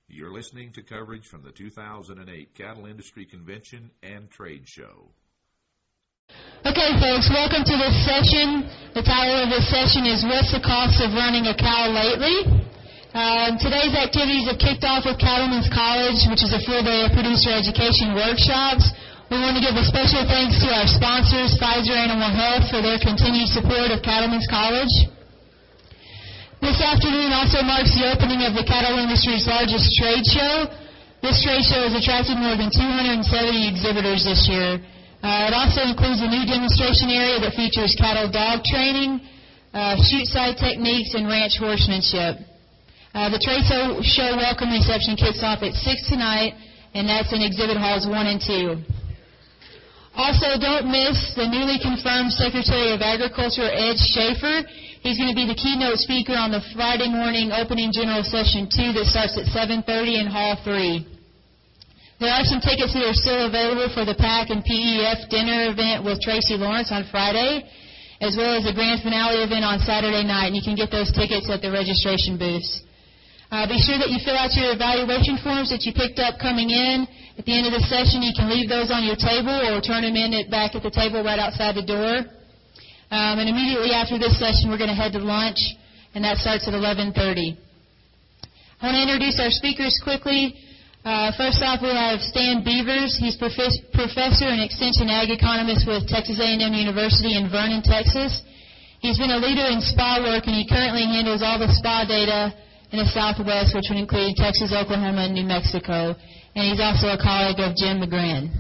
You're listening to coverage from the 2008 Cattle Industry Convention and Trade Show. Okay, folks, welcome to this session. The title of this session is What's the Cost of Running a Cow Lately? Today's activities have kicked off with Cattlemen's College, which is a full day of producer education workshops. We want to give a special thanks to our sponsors, Pfizer Animal Health, for their continued support of Cattlemen's College. This afternoon also marks the opening of the cattle industry's largest trade show. This trade show has attracted more than 270 exhibitors this year. It also includes a new demonstration area that features cattle dog training, chute side techniques, and ranch horsemanship. The trade show welcome reception kicks off at 6 tonight, and that's in exhibit halls 1 and 2. Also, don't miss the newly confirmed Secretary of Agriculture, Ed Schaefer. He's going to be the keynote speaker on the Friday morning opening general session 2 that starts at 7:30 in Hall 3. There are some tickets that are still available for the PAC and PEF dinner event with Tracy Lawrence on Friday, as well as the grand finale event on Saturday night, and you can get those tickets at the registration booths. Be sure that you fill out your evaluation forms that you picked up coming in. At the end of the session, you can leave those on your table or turn them in back at the table right outside the door. And immediately after this session, we're going to head to lunch, and that starts at 11:30. I want to introduce our speakers quickly. First off, we have Stan Beavers. He's professor and extension ag economist with Texas A&M University in Vernon, Texas. He's been a leader in SPA work, and he currently handles all the SPA data in the Southwest, which would include Texas, Oklahoma, and New Mexico. And he's also a colleague of Jim McGrann.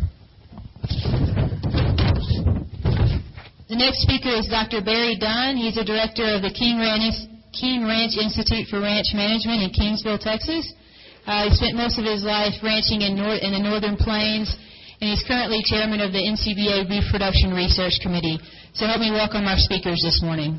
The next speaker is Dr. Barry Dunn. He's a director of the King Ranch Institute for Ranch Management in Kingsville, Texas. He spent most of his life ranching in the Northern Plains, and he's currently chairman of the NCBA Beef Production Research Committee. So help me welcome our speakers this morning.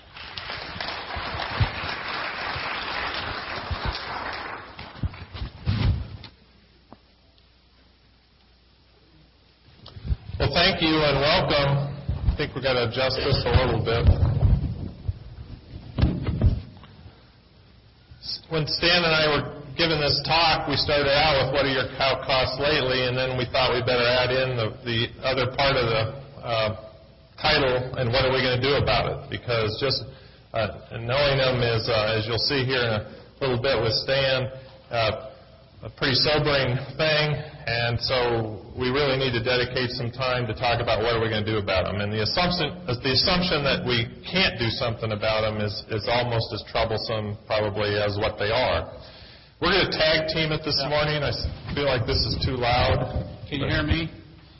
Well, thank you and welcome. I think we've got to adjust this a little bit. When Stan and I were giving this talk, we started out with what are your cow costs lately, and then we thought we'd better add in the other part of the title and what are we going to do about it, because just knowing them is, as you'll see here in a little bit with Stan, a pretty sobering thing, and so we really need to dedicate some time to talk about what are we going to do about them. And the assumption that we can't do something about them is almost as troublesome probably as what they are. We're going to tag team it this morning. I feel like this is too loud. Can you hear me?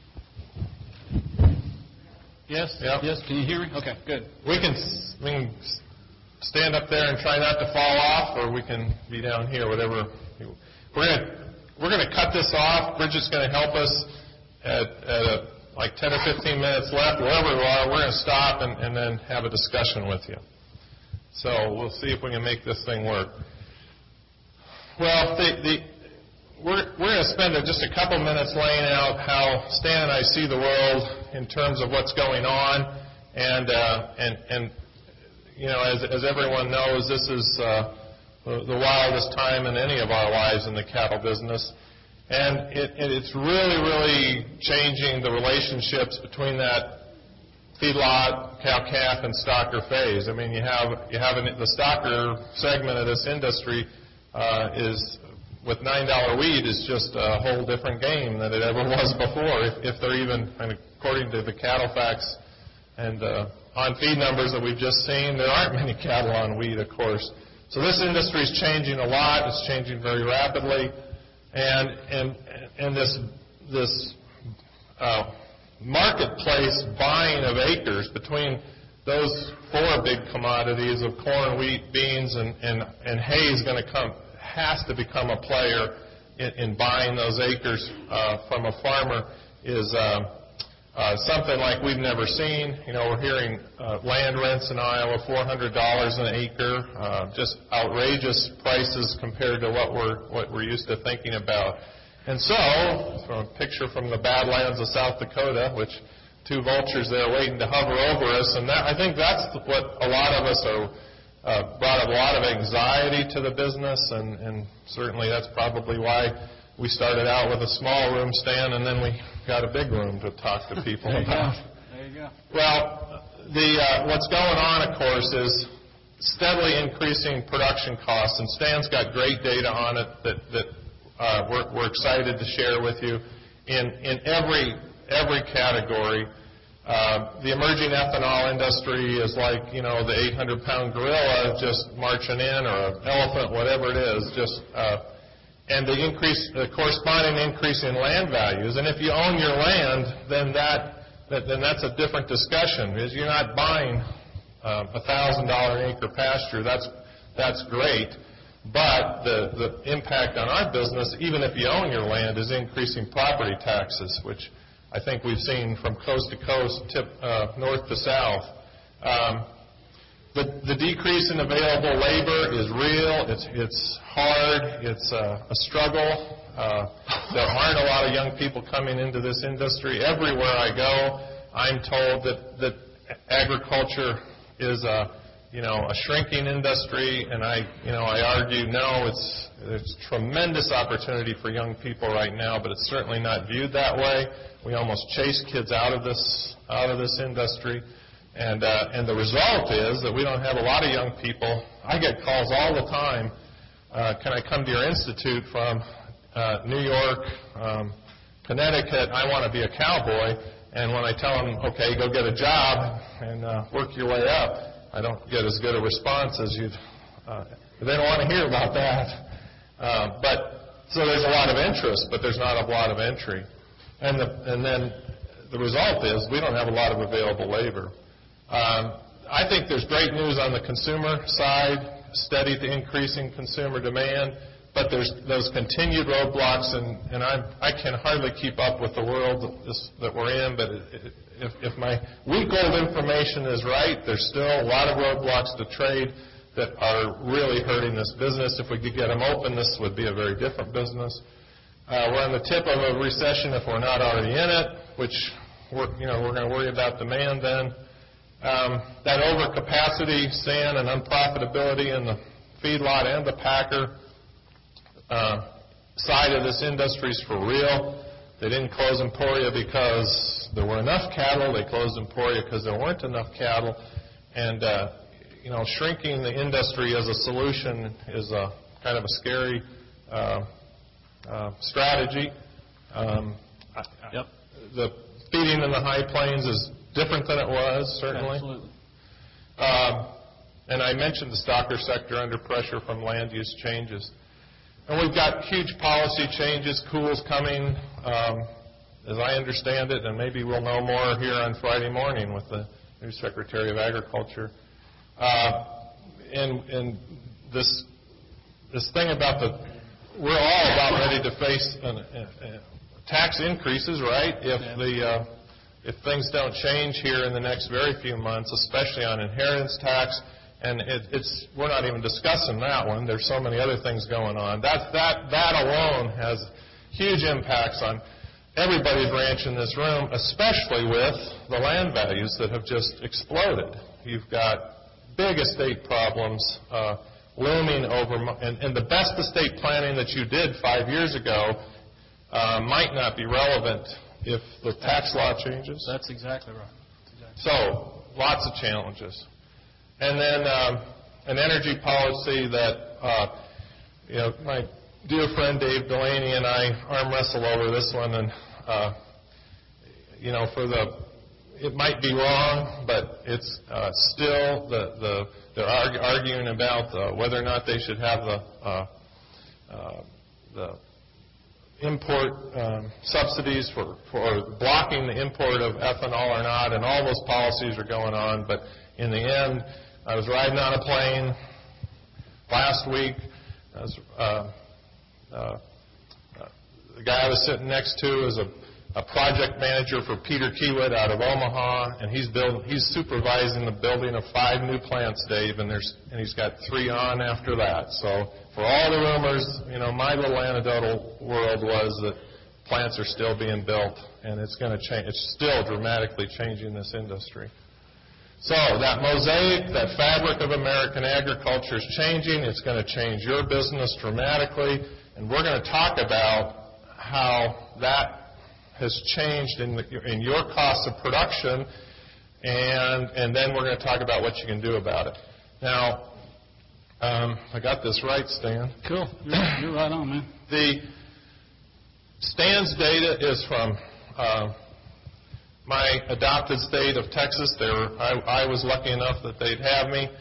Yes? Yep. Yes? Can you hear me? Okay, good. We can stand up there and try not to fall off, or we can be down here, whatever. We're going to cut this off. Bridget's going to help us at like 10 or 15 minutes left. Wherever we are, we're going to stop and then have a discussion with you. So we'll see if we can make this thing work. Well, we're going to spend just a couple minutes laying out how Stan and I see the world in terms of what's going on, and you know, as everyone knows, this is the wildest time in any of our lives in the cattle business, and it's really changing the relationships between that feedlot, cow-calf, and stocker phase. I mean, you have the stocker segment of this industry is with $9 wheat is just a whole different game than it ever was before. If they're even, and according to the cattle facts and on-feed numbers that we've just seen, there aren't many cattle on wheat, of course. So this industry is changing a lot. It's changing very rapidly, and this marketplace buying of acres between those four big commodities of corn, wheat, beans, and hay is going to has to become a player in buying those acres from a farmer is something like we've never seen. You know, we're hearing land rents in Iowa, $400 an acre, just outrageous prices compared to what we're used to thinking about. And so, from a picture from the Badlands of South Dakota, which two vultures there waiting to hover over us, and I think that's what a lot of us are brought a lot of anxiety to the business, and certainly that's probably why we started out with a small room stand, and then we got a big room to talk to people about. There you go. Well, what's going on, of course, is steadily increasing production costs, and Stan's got great data on it that we're excited to share with you. In every category, the emerging ethanol industry is like, the 800-pound gorilla just marching in, or an elephant, whatever it is, and the corresponding increase in land values. And if you own your land, then that's a different discussion, because you're not buying $1,000 acre pasture. That's great. But the impact on our business, even if you own your land, is increasing property taxes, which I think we've seen from coast to coast, north to south. The decrease in available labor is real. It's hard. It's a struggle. There aren't a lot of young people coming into this industry. Everywhere I go, I'm told that agriculture is a shrinking industry, and I argue no, it's tremendous opportunity for young people right now, but it's certainly not viewed that way. We almost chase kids out of this industry, and the result is that we don't have a lot of young people. I get calls all the time. Can I come to your institute from New York, Connecticut? I want to be a cowboy. And when I tell them, okay, go get a job and work your way up, I don't get as good a response as you'd. They don't want to hear about that. So there's a lot of interest, but there's not a lot of entry. And then the result is we don't have a lot of available labor. I think there's great news on the consumer side, steady to increasing consumer demand. But there's those continued roadblocks, and I can hardly keep up with the world that we're in. But if my week-old information is right, there's still a lot of roadblocks to trade that are really hurting this business. If we could get them open, this would be a very different business. We're on the tip of a recession if we're not already in it, which we're going to worry about demand then. That overcapacity, Stan, and unprofitability in the feedlot and the packer side of this industry is for real. They didn't close Emporia because there were enough cattle. They closed Emporia because there weren't enough cattle. And, shrinking the industry as a solution is a kind of a scary strategy. Yep. The feeding in the high plains is different than it was, certainly. Absolutely. And I mentioned the stocker sector under pressure from land use changes. And we've got huge policy changes, Cool's coming, as I understand it, and maybe we'll know more here on Friday morning with the new Secretary of Agriculture. And this thing about we're all about ready to face tax increases, right? If things don't change here in the next very few months, especially on inheritance tax. And we're not even discussing that one. There's so many other things going on. That alone has huge impacts on everybody's ranch in this room, especially with the land values that have just exploded. You've got big estate problems looming over, and the best estate planning that you did 5 years ago might not be relevant if the tax law changes. That's exactly right. So, lots of challenges. And then an energy policy that, my dear friend Dave Delaney and I arm wrestle over this one. And, it might be wrong, but it's still they're arguing about whether or not they should have the import subsidies for blocking the import of ethanol or not, and all those policies are going on. But in the end, I was riding on a plane last week. The guy I was sitting next to is a project manager for Peter Kiewit out of Omaha, and he's supervising the building of 5 new plants, Dave, and he's got 3 on after that. So for all the rumors, my little anecdotal world was that plants are still being built, and it's going to change. It's still dramatically changing this industry. So that mosaic, that fabric of American agriculture is changing. It's going to change your business dramatically. And we're going to talk about how that has changed in your costs of production. And then we're going to talk about what you can do about it. Now, I got this right, Stan. Cool. You're right on, man. The Stan's data is from my adopted state of Texas. I was lucky enough that they'd have me.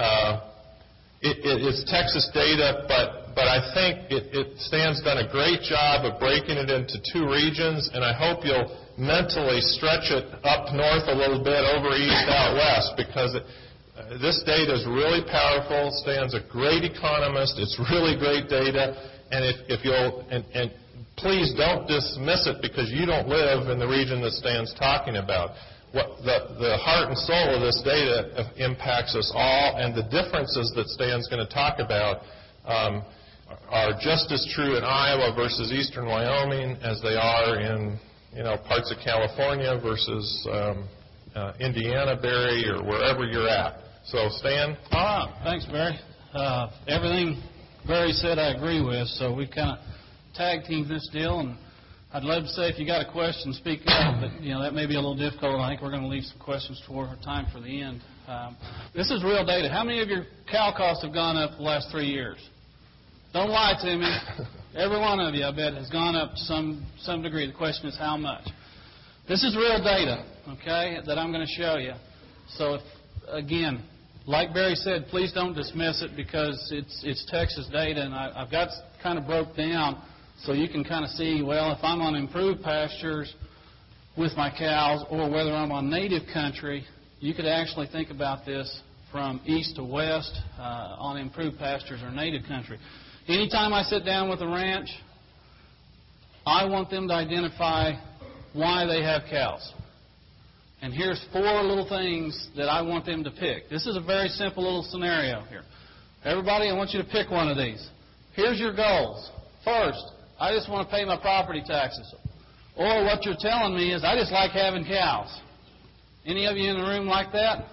It's Texas data, but I think Stan's done a great job of breaking it into two regions, and I hope you'll mentally stretch it up north a little bit, over east, out west, because this data is really powerful. Stan's a great economist. It's really great data, and if you'll and please don't dismiss it because you don't live in the region that Stan's talking about. The heart and soul of this data impacts us all, and the differences that Stan's going to talk about are just as true in Iowa versus eastern Wyoming as they are in parts of California versus Indiana, Barry, or wherever you're at. So, Stan? All right. Thanks, Barry. Everything Barry said I agree with, so we kind of tag team this deal, and I'd love to say if you got a question, speak up, but that may be a little difficult. I think we're going to leave some questions for time for the end. This is real data. How many of your cow costs have gone up the last 3 years? Don't lie to me. Every one of you, I bet, has gone up to some degree. The question is how much. This is real data, okay, that I'm going to show you. So, again, like Barry said, please don't dismiss it because it's Texas data, and I've got kind of broke down so you can kind of see, well, if I'm on improved pastures with my cows or whether I'm on native country, you could actually think about this from east to west on improved pastures or native country. Anytime I sit down with a ranch, I want them to identify why they have cows. And here's 4 little things that I want them to pick. This is a very simple little scenario here. Everybody, I want you to pick one of these. Here's your goals. First, I just want to pay my property taxes. Or what you're telling me is I just like having cows. Any of you in the room like that?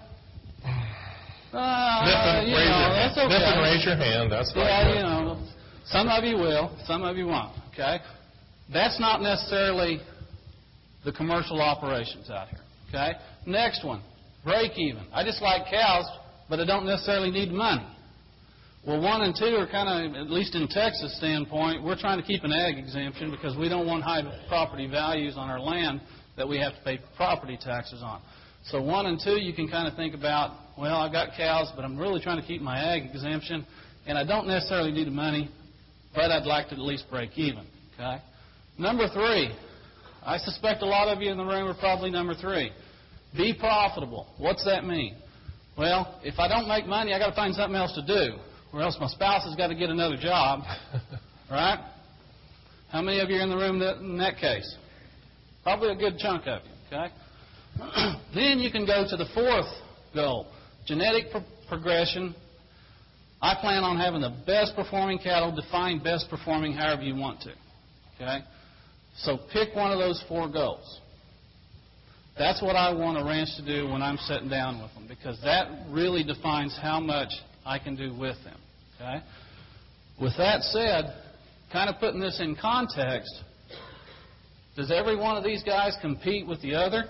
That's okay. Raise your hand. That's fine. Yeah, some of you will, some of you won't. Okay, that's not necessarily the commercial operations out here. Okay, next one, break even. I just like cows, but I don't necessarily need money. Well, 1 and 2 are kind of, at least in Texas standpoint, we're trying to keep an ag exemption because we don't want high property values on our land that we have to pay property taxes on. So 1 and 2, you can kind of think about, well, I've got cows, but I'm really trying to keep my ag exemption, and I don't necessarily need the money, but I'd like to at least break even. Okay. Number 3, I suspect a lot of you in the room are probably number 3. Be profitable. What's that mean? Well, if I don't make money, I got to find something else to do, or else my spouse has got to get another job, right? How many of you are in the room in that case? Probably a good chunk of you. Okay. Then you can go to the 4th goal, genetic progression. I plan on having the best performing cattle. Define best performing however you want to. Okay? So pick one of those 4 goals. That's what I want a ranch to do when I'm sitting down with them, because that really defines how much I can do with them. Okay? With that said, kind of putting this in context, does every one of these guys compete with the other?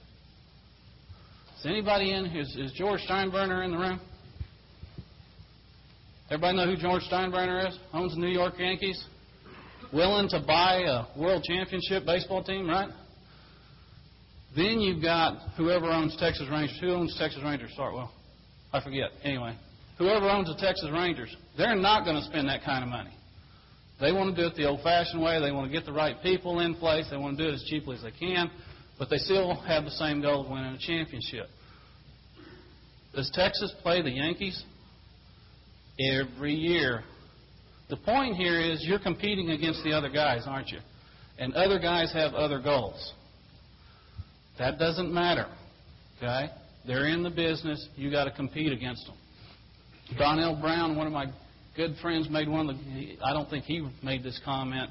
Is anybody is George Steinbrenner in the room? Everybody know who George Steinbrenner is? Owns the New York Yankees. Willing to buy a world championship baseball team, right? Then you've got whoever owns Texas Rangers. Who owns Texas Rangers? Sorry, well, I forget. Anyway, whoever owns the Texas Rangers, they're not going to spend that kind of money. They want to do it the old-fashioned way. They want to get the right people in place. They want to do it as cheaply as they can, but they still have the same goal of winning a championship. Does Texas play the Yankees? Every year. The point here is you're competing against the other guys, aren't you? And other guys have other goals. That doesn't matter, okay? They're in the business. You got to compete against them. Donnell Brown, one of my good friends, made one of the. I don't think he made this comment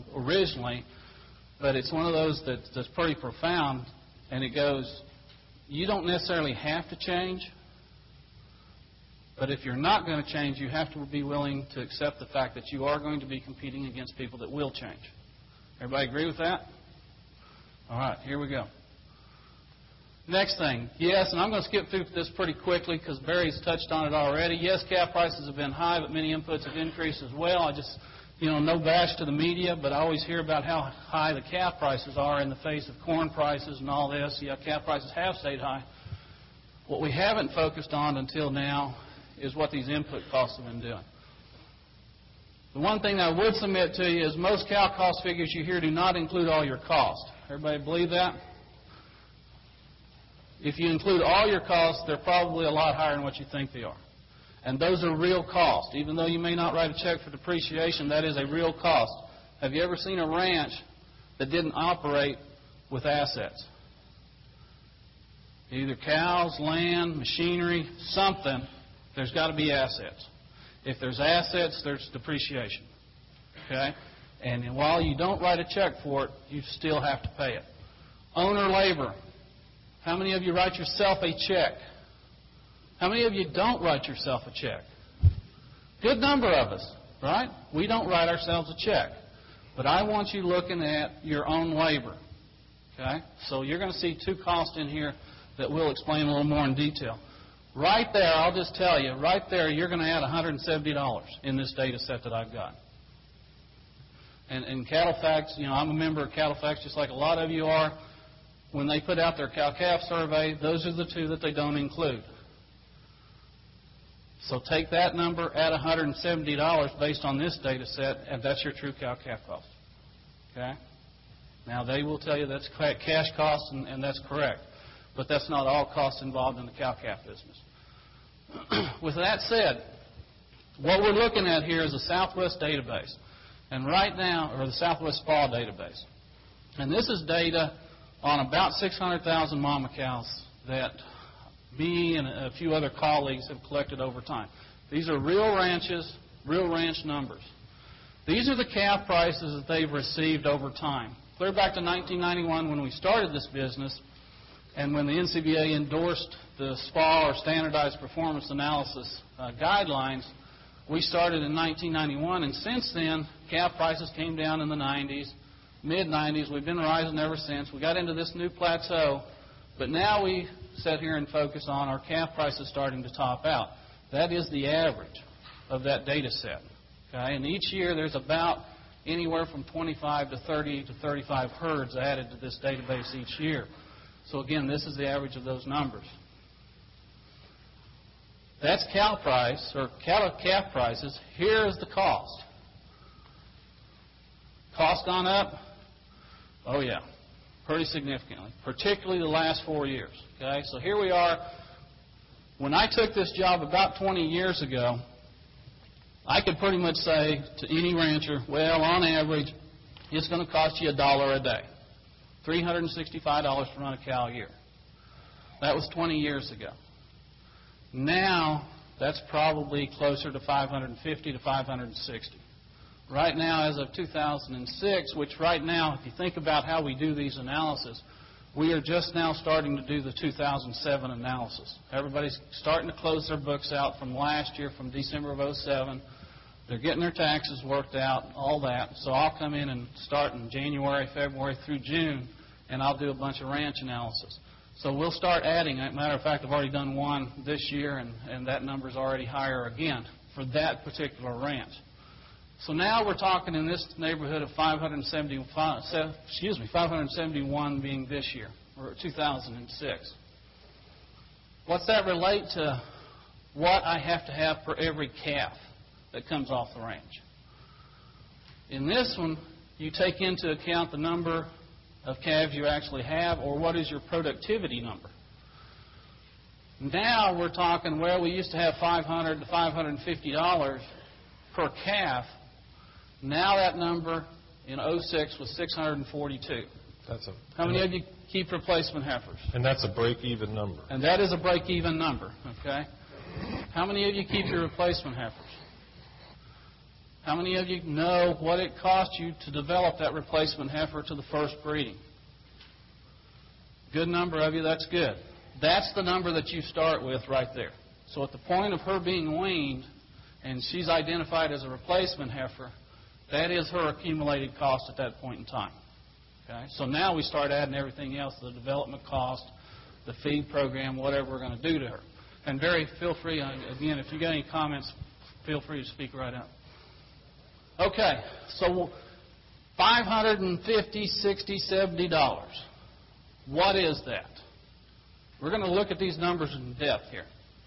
originally, but it's one of those that's pretty profound. And it goes, you don't necessarily have to change, but if you're not going to change, you have to be willing to accept the fact that you are going to be competing against people that will change. Everybody agree with that? All right, here we go. Next thing, yes, and I'm going to skip through this pretty quickly because Barry's touched on it already. Yes, calf prices have been high, but many inputs have increased as well. I just, no bash to the media, but I always hear about how high the calf prices are in the face of corn prices and all this. Yeah, calf prices have stayed high. What we haven't focused on until now is what these input costs have been doing. The one thing I would submit to you is most cow cost figures you hear do not include all your costs. Everybody believe that? If you include all your costs, they're probably a lot higher than what you think they are. And those are real costs. Even though you may not write a check for depreciation, that is a real cost. Have you ever seen a ranch that didn't operate with assets? Either cows, land, machinery, something, there's got to be assets. If there's assets, there's depreciation. Okay? And while you don't write a check for it, you still have to pay it. Owner labor. How many of you write yourself a check? How many of you don't write yourself a check? Good number of us, right? We don't write ourselves a check. But I want you looking at your own labor. Okay? So you're going to see two costs in here that we'll explain a little more in detail. Right there, I'll just tell you, right there, you're going to add $170 in this data set that I've got. And CattleFax, I'm a member of CattleFax just like a lot of you are. When they put out their cow-calf survey, those are the two that they don't include. So take that number, add $170 based on this data set, and that's your true cow-calf cost. Okay? Now, they will tell you that's cash costs, and that's correct. But that's not all costs involved in the cow-calf business. With that said, what we're looking at here is the Southwest database. And right now, or the Southwest SPA database. And this is data on about 600,000 mama cows that me and a few other colleagues have collected over time. These are real ranches, real ranch numbers. These are the calf prices that they've received over time. Clear back to 1991 when we started this business, and when the NCBA endorsed the SPA, or Standardized Performance Analysis guidelines, we started in 1991, and since then, calf prices came down in the 90s, mid-90s. We've been rising ever since. We got into this new plateau, but now we sit here and focus on our calf prices starting to top out. That is the average of that data set. Okay? And each year there's about anywhere from 25 to 30 to 35 herds added to this database each year. So again, this is the average of those numbers. That's cow price, or calf prices. Here's the cost. Cost gone up? Oh yeah, pretty significantly, particularly the last 4 years. Okay, so here we are. When I took this job about 20 years ago, I could pretty much say to any rancher, well, on average, it's going to cost you $1 a day. $365 to run a cow a year. That was 20 years ago. Now, that's probably closer to $550 to $560. Right now, as of 2006, which right now, if you think about how we do these analyses, we are just now starting to do the 2007 analysis. Everybody's starting to close their books out from last year, from December of 2007. They're getting their taxes worked out, all that. So I'll come in and start in January, February through June, and I'll do a bunch of ranch analysis. So we'll start adding. As a matter of fact, I've already done one this year, and that number's already higher again for that particular ranch. So now we're talking in this neighborhood of 571 being this year, or 2006. What's that relate to what I have to have for every calf that comes off the ranch? In this one, you take into account the number of calves you actually have, or what is your productivity number. Now we're talking, well, we used to have $500 to $550 per calf. Now that number in 2006 was $642. How many of you keep replacement heifers? And that's a break-even number. And that is a break-even number, okay? How many of you keep your replacement heifers? How many of you know what it cost you to develop that replacement heifer to the first breeding? Good number of you, that's good. That's the number that you start with right there. So at the point of her being weaned, and she's identified as a replacement heifer, that is her accumulated cost at that point in time. Okay? So now we start adding everything else, the development cost, the feed program, whatever we're going to do to her. And Barry, feel free, again, if you got any comments, feel free to speak right out. Okay, so $550, $60, $70. What is that? We're going to look at these numbers in depth here.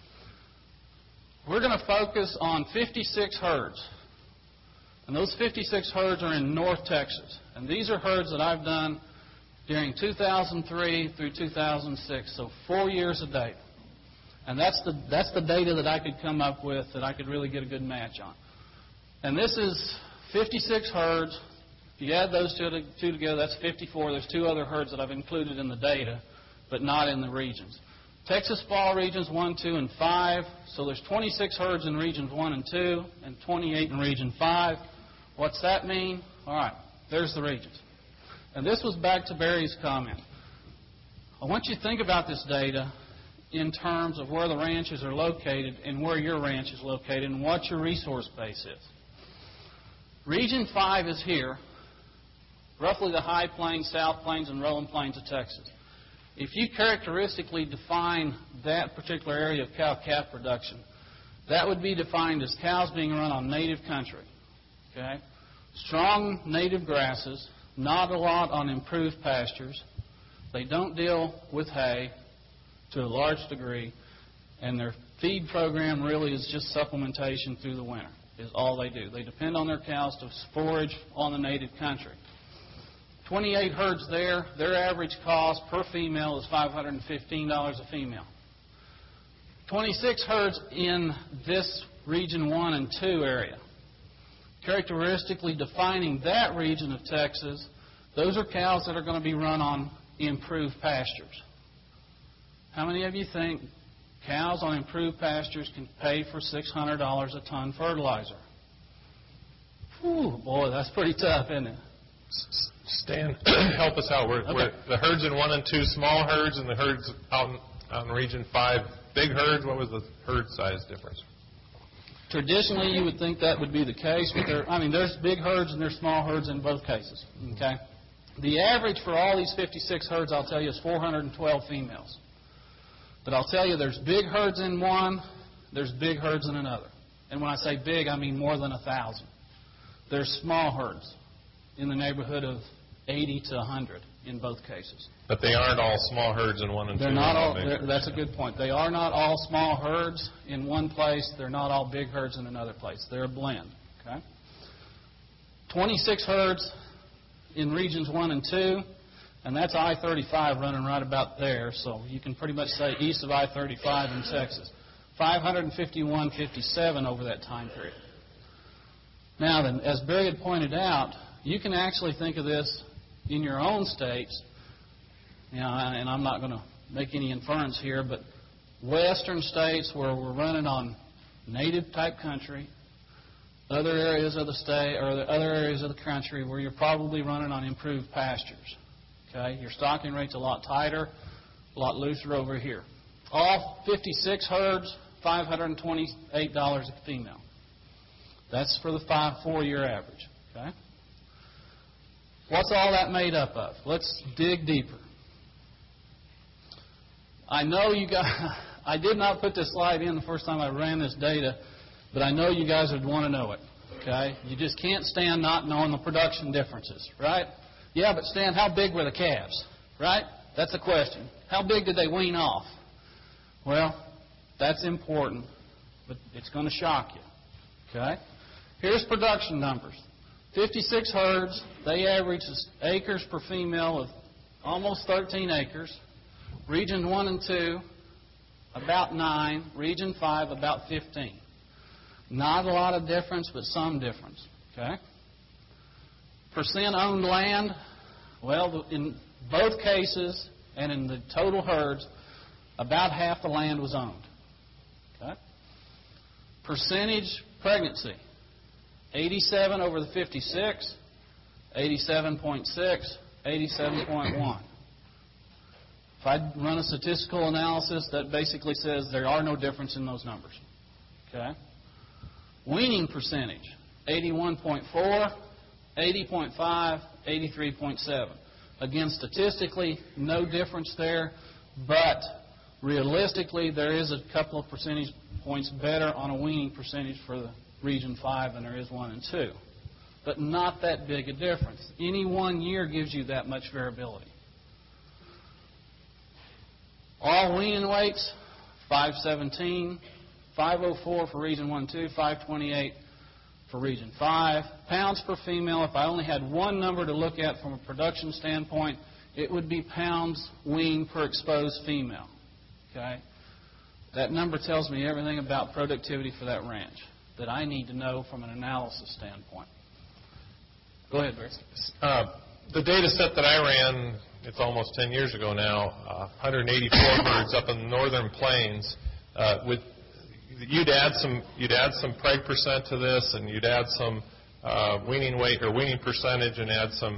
We're going to focus on 56 herds. And those 56 herds are in North Texas. And these are herds that I've done during 2003 through 2006, so 4 years of data. And that's the data that I could come up with that I could really get a good match on. And this is 56 herds. If you add those two together, that's 54. There's 2 other herds that I've included in the data, but not in the regions. Texas fall regions 1, 2, and 5. So there's 26 herds in regions 1 and 2, and 28 in region 5. What's that mean? All right, there's the regions. And this was back to Barry's comment. I want you to think about this data in terms of where the ranches are located and where your ranch is located and what your resource base is. Region 5 is here, roughly the high plains, south plains, and rolling plains of Texas. If you characteristically define that particular area of cow-calf production, that would be defined as cows being run on native country. Okay? Strong native grasses, not a lot on improved pastures. They don't deal with hay to a large degree, and their feed program really is just supplementation through the winter, is all they do. They depend on their cows to forage on the native country. 28 herds there, their average cost per female is $515 a female. 26 herds in this region 1 and 2 area. Characteristically defining that region of Texas, those are cows that are going to be run on improved pastures. How many of you think cows on improved pastures can pay for $600 a ton fertilizer? Whew, boy, that's pretty tough, isn't it? Stan, help us out. We're the herds in 1 and 2, small herds, and the herds out in region 5, big herds. What was the herd size difference? Traditionally, you would think that would be the case, but there's big herds and there's small herds in both cases. Okay, the average for all these 56 herds, I'll tell you, is 412 females. But I'll tell you, there's big herds in one, there's big herds in another. And when I say big, I mean more than 1,000. There's small herds in the neighborhood of 80 to 100 in both cases. But they aren't all small herds in 1 and 2. They're not all. That's a good point. They are not all small herds in one place. They're not all big herds in another place. They're a blend. Okay. 26 herds in regions 1 and 2, and that's I-35 running right about there. So you can pretty much say east of I-35 in Texas. 551.57 over that time period. Now then, as Barry had pointed out, you can actually think of this in your own states, and I'm not going to make any inference here, but western states where we're running on native-type country, other areas of the state or the other areas of the country where you're probably running on improved pastures. Okay, your stocking rate's a lot tighter, a lot looser over here. All 56 herds, $528 a female. That's for the 4-year average. Okay. What's all that made up of? Let's dig deeper. I know you guys, I did not put this slide in the first time I ran this data, but I know you guys would want to know it. Okay? You just can't stand not knowing the production differences, right? Yeah, but Stan, how big were the calves? Right? That's the question. How big did they wean off? Well, that's important, but it's going to shock you. Okay? Here's production numbers. 56 herds, they average acres per female of almost 13 acres. Region 1 and 2, about 9. Region 5, about 15. Not a lot of difference, but some difference. Okay? Percent owned land, well, in both cases and in the total herds, about half the land was owned. Okay? Percentage pregnancy. 87 over the 56, 87.6, 87.1. If I run a statistical analysis, that basically says there are no difference in those numbers. Okay? Weaning percentage, 81.4, 80.5, 83.7. Again, statistically, no difference there, but realistically, there is a couple of percentage points better on a weaning percentage for the Region 5 than there is 1 and 2. But not that big a difference. Any one year gives you that much variability. All weaning weights, 517, 504 for Region 1 and 2, 528 for Region 5. Pounds per female, if I only had one number to look at from a production standpoint, it would be pounds weaned per exposed female. Okay? That number tells me everything about productivity for that ranch that I need to know from an analysis standpoint. Go ahead, Barry. The data set that I ran, it's almost 10 years ago now, 184 birds up in the northern plains. You'd add some preg percent to this, and you'd add some weaning weight or weaning percentage, and add some,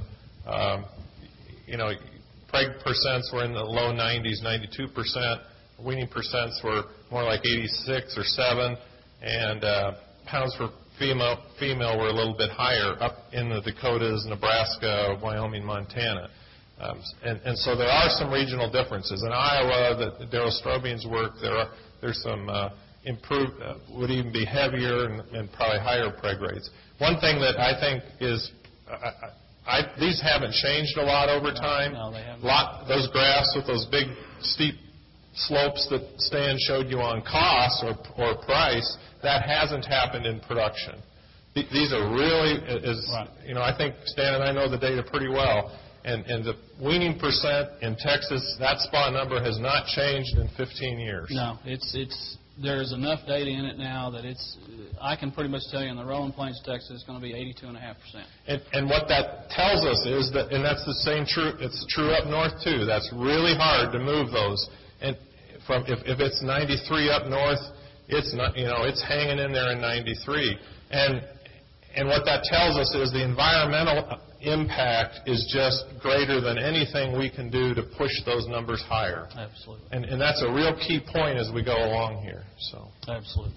preg percents were in the low 90s, 92%. Weaning percents were more like 86 or 7, and pounds for female were a little bit higher up in the Dakotas, Nebraska, Wyoming, Montana. And so there are some regional differences. In Iowa, Darryl Strobian's work, there's some improved, would even be heavier and probably higher preg rates. One thing that I think is, these haven't changed a lot over time. No, they haven't. Those graphs with those big steep slopes that Stan showed you on cost or price, that hasn't happened in production. These are really, right. I think Stan and I know the data pretty well, and the weaning percent in Texas, that spot number has not changed in 15 years. No, there's enough data in it now that I can pretty much tell you in the Rolling Plains, Texas, it's going to be 82.5%. And what that tells us is that, and that's the same it's true up north too. That's really hard to move those. And if it's 93 up north, it's not, it's hanging in there in 93. And what that tells us is the environmental impact is just greater than anything we can do to push those numbers higher. Absolutely. And that's a real key point as we go along here. So. Absolutely.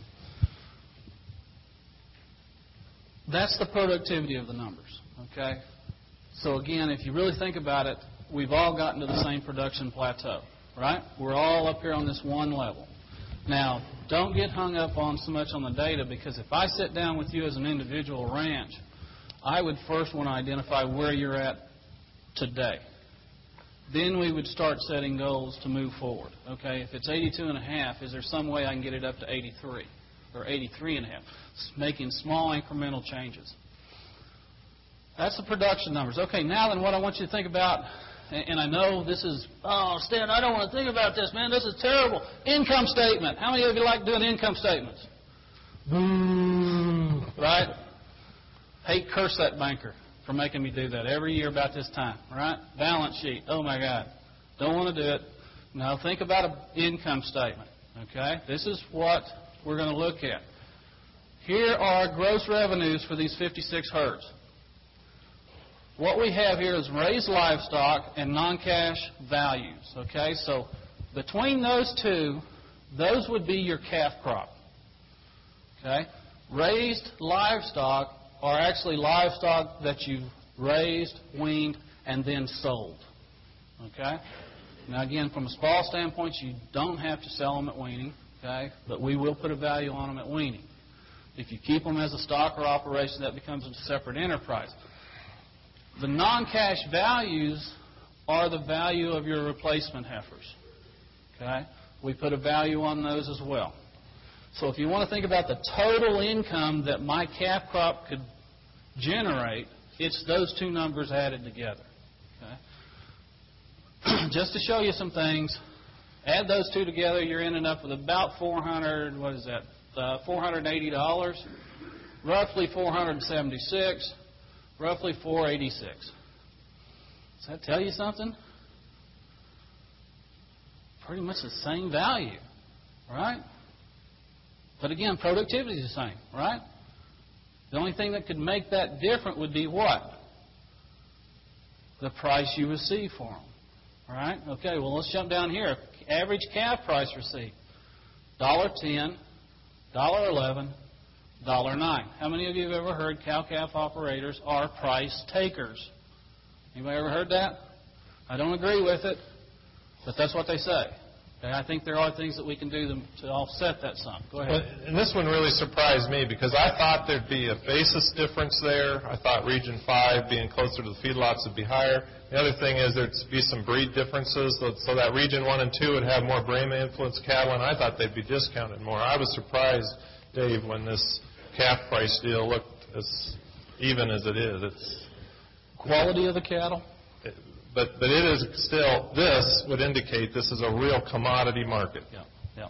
That's the productivity of the numbers, okay? So again, if you really think about it, we've all gotten to the same production plateau, right? We're all up here on this one level. Now, don't get hung up on so much on the data, because if I sit down with you as an individual ranch, I would first want to identify where you're at today. Then we would start setting goals to move forward. Okay, if it's 82.5, is there some way I can get it up to 83 or 83.5? Making small incremental changes. That's the production numbers. Okay, now then what I want you to think about, and I know this is, Stan, I don't want to think about this, man. This is terrible. Income statement. How many of you like doing income statements? Boo. Right? Curse that banker for making me do that every year about this time, right? Balance sheet. Oh, my God. Don't want to do it. Now, think about an income statement, okay? This is what we're going to look at. Here are gross revenues for these 56 herds. What we have here is raised livestock and non-cash values, okay? So between those two, those would be your calf crop, okay? Raised livestock are actually livestock that you've raised, weaned, and then sold, okay? Now, again, from a small standpoint, you don't have to sell them at weaning, okay? But we will put a value on them at weaning. If you keep them as a stock or operation, that becomes a separate enterprise. The non-cash values are the value of your replacement heifers, okay? We put a value on those as well. So if you want to think about the total income that my calf crop could generate, it's those two numbers added together. Okay? Just to show you some things, add those two together, you're ending up with about $480, roughly $476, roughly $486. Does that tell you something? Pretty much the same value, right? But again, productivity is the same, right? The only thing that could make that different would be what? The price you receive for them, All right? Okay, well, let's jump down here. Average calf price received, $1.10, $1.11, $1.09. How many of you have ever heard cow-calf operators are price takers? Anybody ever heard that? I don't agree with it, but that's what they say. Okay, I think there are things that we can do to offset that some. Go ahead. Well, and this one really surprised me because I thought there'd be a basis difference there. I thought Region 5 being closer to the feedlots would be higher. The other thing is there'd be some breed differences, so that Region 1 and 2 would have more Brahma-influenced cattle, and I thought they'd be discounted more. I was surprised, Dave, when this calf price deal looked as even as it is. It's Quality of the cattle? But it is still, this would indicate this is a real commodity market. Yeah, yeah.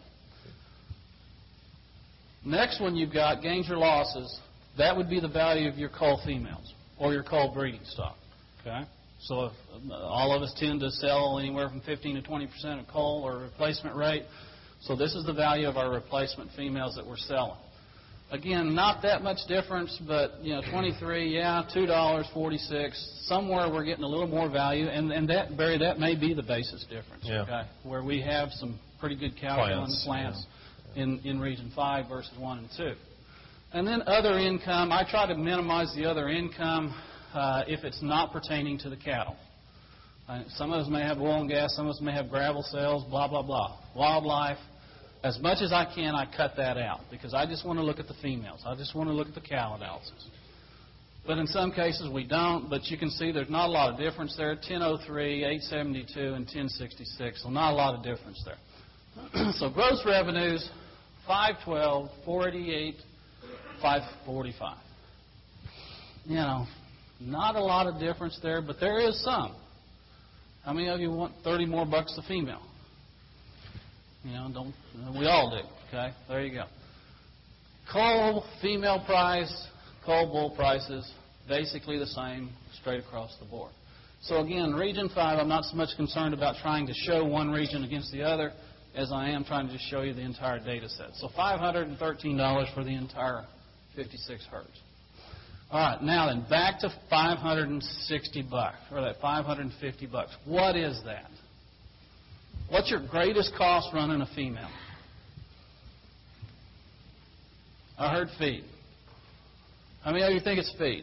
Next one you've got, gains or losses. That would be the value of your cull females or your cull breeding stock. Okay? So if, all of us tend to sell anywhere from 15 to 20% of cull or replacement rate. So this is the value of our replacement females that we're selling. Again, not that much difference, but, 23, yeah, $2.46. Somewhere we're getting a little more value, and that, Barry, that may be the basis difference, okay, where we have some pretty good cow plants in Region 5 versus 1 and 2. And then other income, I try to minimize the other income if it's not pertaining to the cattle. Some of us may have oil and gas, some of us may have gravel sales, blah, blah, blah. Wildlife. As much as I can, I cut that out because I just want to look at the females. I just want to look at the cow analysis. But in some cases we don't, but you can see there's not a lot of difference there. 1003, 872, and 1066, so not a lot of difference there. So gross revenues, 512, 488, 545. Not a lot of difference there, but there is some. How many of you want 30 more bucks a female? We all do, okay? There you go. Cull female price, cull bull prices, basically the same straight across the board. So again, Region 5, I'm not so much concerned about trying to show one region against the other as I am trying to just show you the entire data set. So $513 for the entire 56 herds. All right, now then, back to $560, or that $550. What is that? What's your greatest cost running a female? I heard feed. How many of you think it's feed?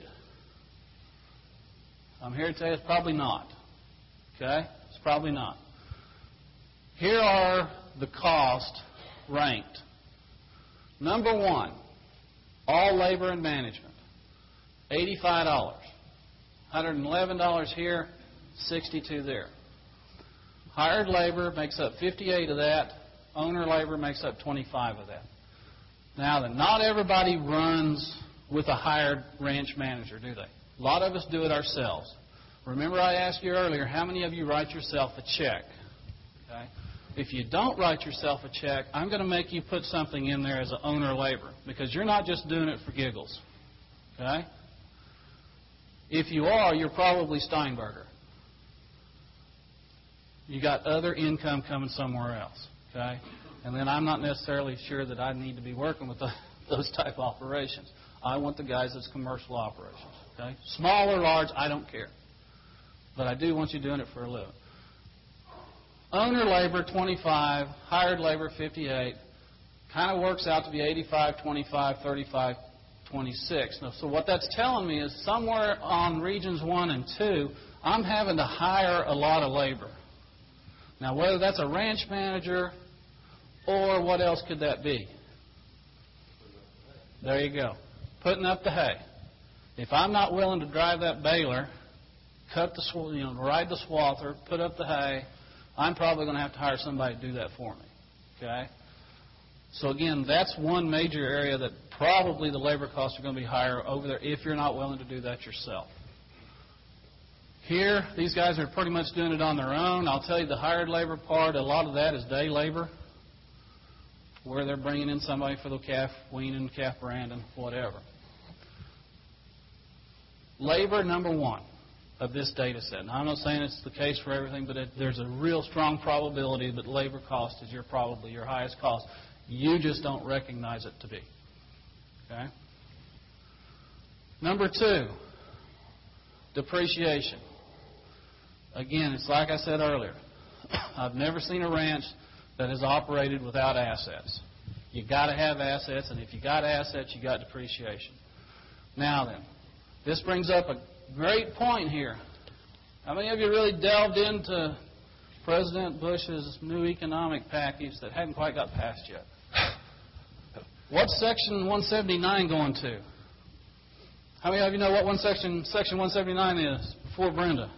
I'm here to tell you it's probably not. Okay? It's probably not. Here are the costs ranked. Number 1, all labor and management, $85. $111 here, $62 there. Hired labor makes up 58 of that. Owner labor makes up 25 of that. Now then, not everybody runs with a hired ranch manager, do they? A lot of us do it ourselves. Remember I asked you earlier, how many of you write yourself a check? Okay? If you don't write yourself a check, I'm going to make you put something in there as an owner labor because you're not just doing it for giggles. Okay? If you are, you're probably Steinberger. You got other income coming somewhere else, okay? And then I'm not necessarily sure that I need to be working with those type of operations. I want the guys that's commercial operations, okay? Small or large, I don't care. But I do want you doing it for a living. Owner labor, 25. Hired labor, 58. Kind of works out to be 85, 25, 35, 26. Now, so what that's telling me is somewhere on Regions 1 and 2, I'm having to hire a lot of labor. Now, whether that's a ranch manager or what else could that be? There you go. Putting up the hay. If I'm not willing to drive that baler, ride the swather, put up the hay, I'm probably going to have to hire somebody to do that for me. Okay? So again, that's one major area that probably the labor costs are going to be higher over there if you're not willing to do that yourself. Here, these guys are pretty much doing it on their own. I'll tell you the hired labor part, a lot of that is day labor, where they're bringing in somebody for the calf weaning, calf branding, whatever. Labor, number 1 of this data set. Now, I'm not saying it's the case for everything, but there's a real strong probability that labor cost is probably your highest cost. You just don't recognize it to be. Okay? Number 2, depreciation. Again, it's like I said earlier. I've never seen a ranch that has operated without assets. You got to have assets, and if you got assets, you got depreciation. Now then, this brings up a great point here. How many of you really delved into President Bush's new economic package that hadn't quite got passed yet? What's Section 179 going to? How many of you know what Section 179 is before Brenda?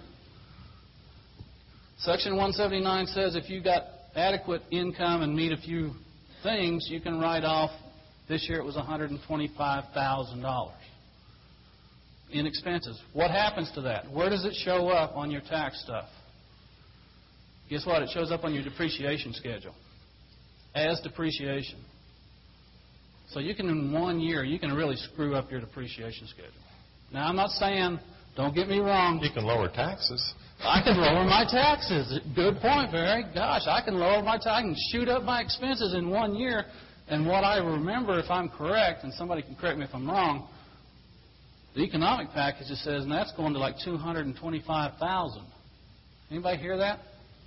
Section 179 says if you got adequate income and meet a few things, you can write off, this year it was $125,000 in expenses. What happens to that? Where does it show up on your tax stuff? Guess what? It shows up on your depreciation schedule as depreciation. So you can, in 1 year, you can really screw up your depreciation schedule. Now, I'm not saying, don't get me wrong. You can lower taxes. I can lower my taxes. Good point, Barry. Gosh, I can lower my taxes. I can shoot up my expenses in 1 year. And what I remember, if I'm correct, and somebody can correct me if I'm wrong, the economic package says, and that's going to like $225,000. Anybody hear that?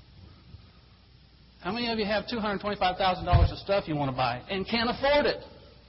How many of you have $225,000 of stuff you want to buy and can't afford it?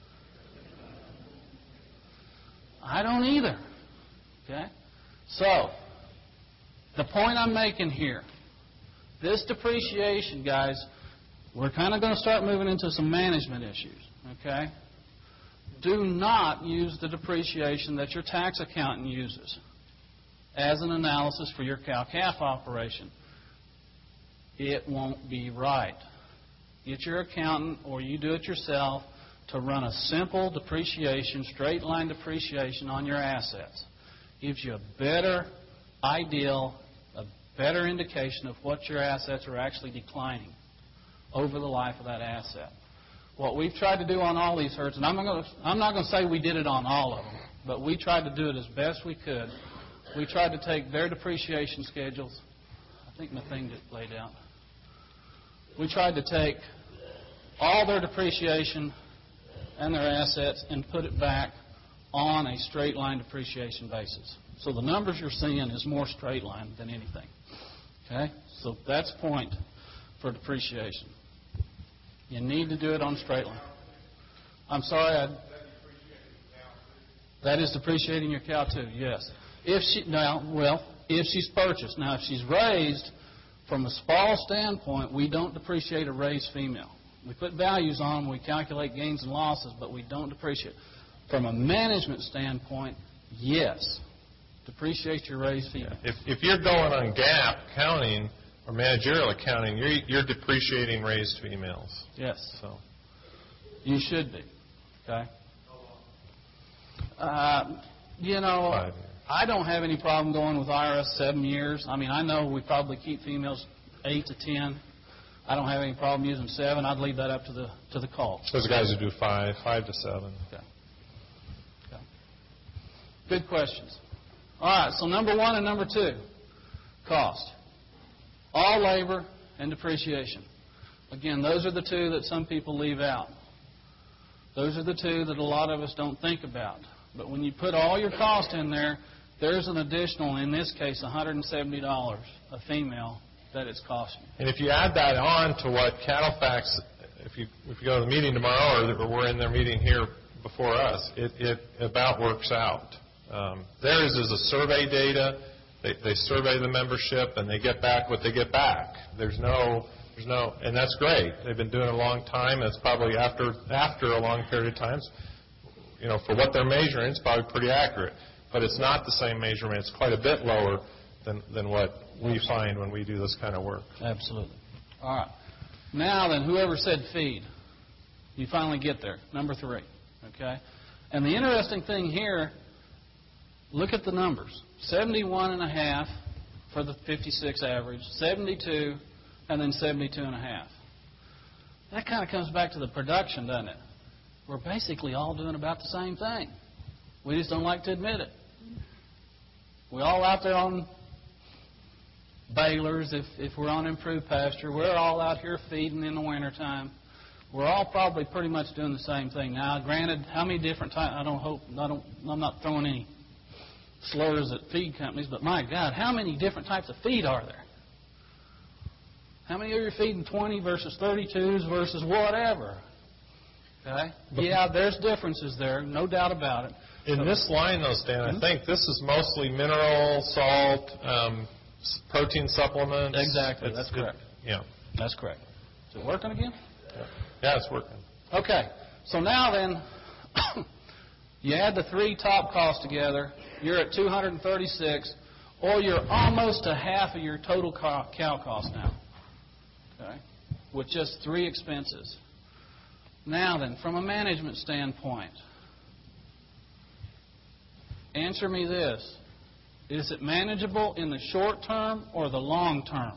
I don't either. Okay? So, the point I'm making here, this depreciation, guys, we're kind of going to start moving into some management issues. Okay? Do not use the depreciation that your tax accountant uses as an analysis for your cow-calf operation. It won't be right. Get your accountant or you do it yourself to run a simple depreciation, straight line depreciation on your assets. Gives you a better ideal, a better indication of what your assets are actually declining over the life of that asset. What we've tried to do on all these herds, and I'm not going to say we did it on all of them, but we tried to do it as best we could. We tried to take their depreciation schedules. I think my thing just played out. We tried to take all their depreciation and their assets and put it back on a straight line depreciation basis. So the numbers you're seeing is more straight line than anything. Okay? So that's point for depreciation. You need to do it on straight line. I'm sorry, that is depreciating your cow too, yes. If she's purchased. Now, if she's raised, from a SPAL standpoint, we don't depreciate a raised female. We put values on them, we calculate gains and losses, but we don't depreciate. From a management standpoint, yes, depreciate your raised female. If you're going on GAAP accounting or managerial accounting, you're depreciating raised females. Yes. So you should be. Okay. 5 years. I don't have any problem going with IRS 7 years. I mean, I know we probably keep females 8 to 10. I don't have any problem using 7. I'd leave that up to the call. Those guys who do 5 to 7. Okay. Good questions. All right, so number 1 and number 2, cost. All labor and depreciation. Again, those are the two that some people leave out. Those are the two that a lot of us don't think about. But when you put all your cost in there, there's an additional, in this case, $170 a female that it's costing. And if you add that on to what CattleFax, if you go to the meeting tomorrow, or we're in their meeting here before us, it about works out. Theirs is a survey data. They survey the membership and they get back what they get back. There's no, and that's great. They've been doing it a long time. It's probably after a long period of time. You know, for what they're measuring, it's probably pretty accurate. But it's not the same measurement. It's quite a bit lower than what we find when we do this kind of work. Absolutely. All right. Now then, whoever said feed, you finally get there. Number 3. Okay? And the interesting thing here, look at the numbers. 71.5 for the 56 average, 72, and then 72.5. That kind of comes back to the production, doesn't it? We're basically all doing about the same thing. We just don't like to admit it. We're all out there on balers if we're on improved pasture. We're all out here feeding in the wintertime. We're all probably pretty much doing the same thing. Now, granted, how many different types, I'm not throwing any slurs at feed companies, but my God, how many different types of feed are there? How many are you feeding 20 versus 32s versus whatever? Okay? Yeah, there's differences there, no doubt about it. In this line, though, Stan, I think this is mostly mineral, salt, protein supplements. Exactly, that's correct. Yeah. That's correct. Is it working again? Yeah, it's working. Okay, so now then, you add the three top costs together, you're at 236, or you're almost a half of your total cow cost now, okay, with just three expenses. Now then, from a management standpoint, answer me this. Is it manageable in the short term or the long term?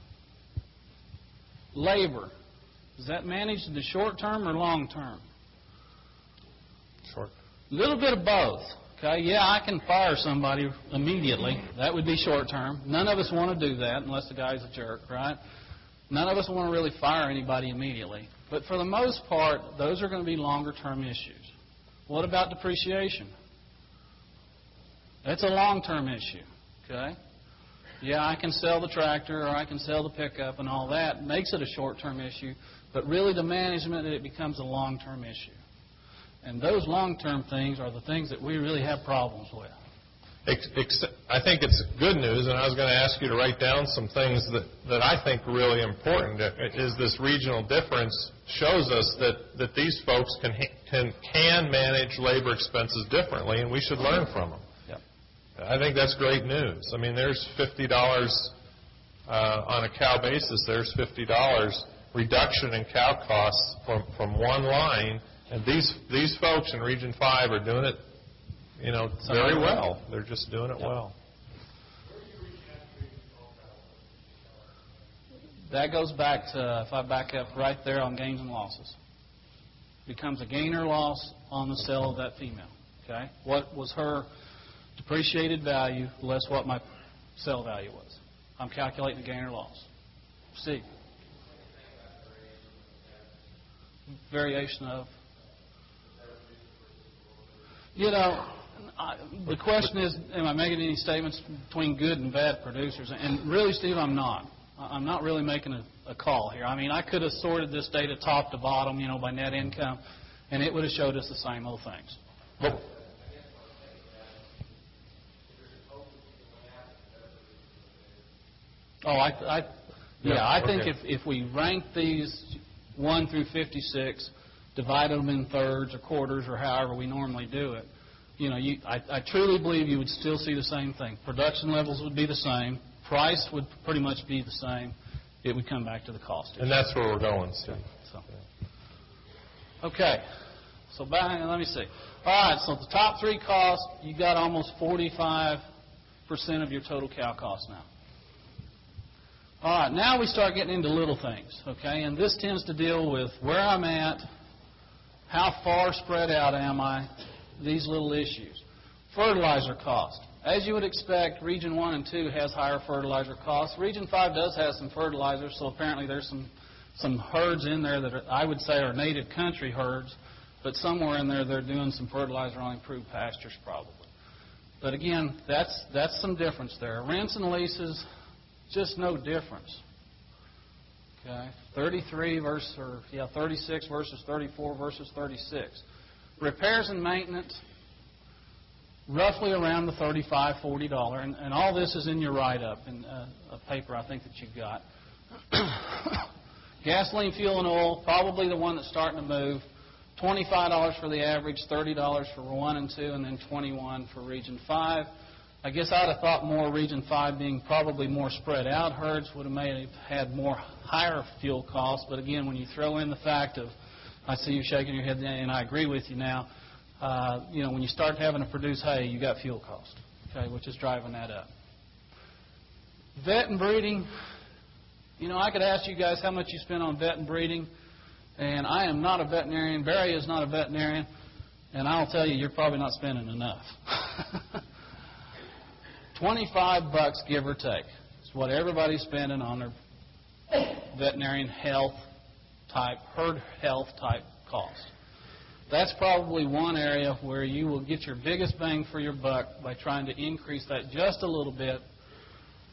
Labor, is that managed in the short term or long term? Short. A little bit of both. Okay, yeah, I can fire somebody immediately. That would be short term. None of us want to do that unless the guy's a jerk, right? None of us want to really fire anybody immediately. But for the most part, those are going to be longer term issues. What about depreciation? That's a long-term issue, okay? Yeah, I can sell the tractor or I can sell the pickup and all that. It makes it a short-term issue. But really the management, it becomes a long-term issue. And those long-term things are the things that we really have problems with. I think it's good news, and I was going to ask you to write down some things that I think are really important. Is this regional difference shows us that these folks can manage labor expenses differently, and we should learn from them. Yep. I think that's great news. I mean, there's $50 on a cow basis. There's $50 reduction in cow costs from one line, and these folks in Region 5 are doing it, very well. They're just doing it well. That goes back to, if I back up right there on gains and losses. Becomes a gain or loss on the sale of that female. Okay? What was her depreciated value less what my sale value was? I'm calculating a gain or loss. C. Variation of. The question is, am I making any statements between good and bad producers? And really, Steve, I'm not. I'm not really making a call here. I mean, I could have sorted this data top to bottom, by net income, and it would have showed us the same old things. But I think if we rank these 1 through 56, divide them in thirds or quarters or however we normally do it, I truly believe you would still see the same thing. Production levels would be the same. Price would pretty much be the same. It would come back to the cost issue. And that's where we're going, Steve. Okay. So let me see. All right, so the top three costs, you got almost 45% of your total cow cost now. All right, now we start getting into little things, okay? And this tends to deal with where I'm at, how far spread out am I, these little issues. Fertilizer cost. As you would expect, Region 1 and 2 has higher fertilizer costs. Region 5 does have some fertilizer, so apparently there's some herds in there that I would say are native country herds, but somewhere in there they're doing some fertilizer on improved pastures probably. But again, that's some difference there. Rents and leases, just no difference. Okay, 36 versus 34 versus 36. Repairs and maintenance, roughly around the $35, $40, and all this is in your write-up in a paper I think that you've got. Gasoline, fuel, and oil, probably the one that's starting to move. $25 for the average, $30 for 1 and 2, and then $21 for Region 5. I guess I'd have thought more Region 5 being probably more spread out herds would have may have had more higher fuel costs. But again, when you throw in the fact of, I see you shaking your head, and I agree with you now, when you start having to produce hay, you got fuel cost, okay, which is driving that up. Vet and breeding, I could ask you guys how much you spend on vet and breeding, and I am not a veterinarian. Barry is not a veterinarian, and I'll tell you, you're probably not spending enough. $25, give or take, is what everybody's spending on their veterinarian health type, herd health type cost. That's probably one area where you will get your biggest bang for your buck by trying to increase that just a little bit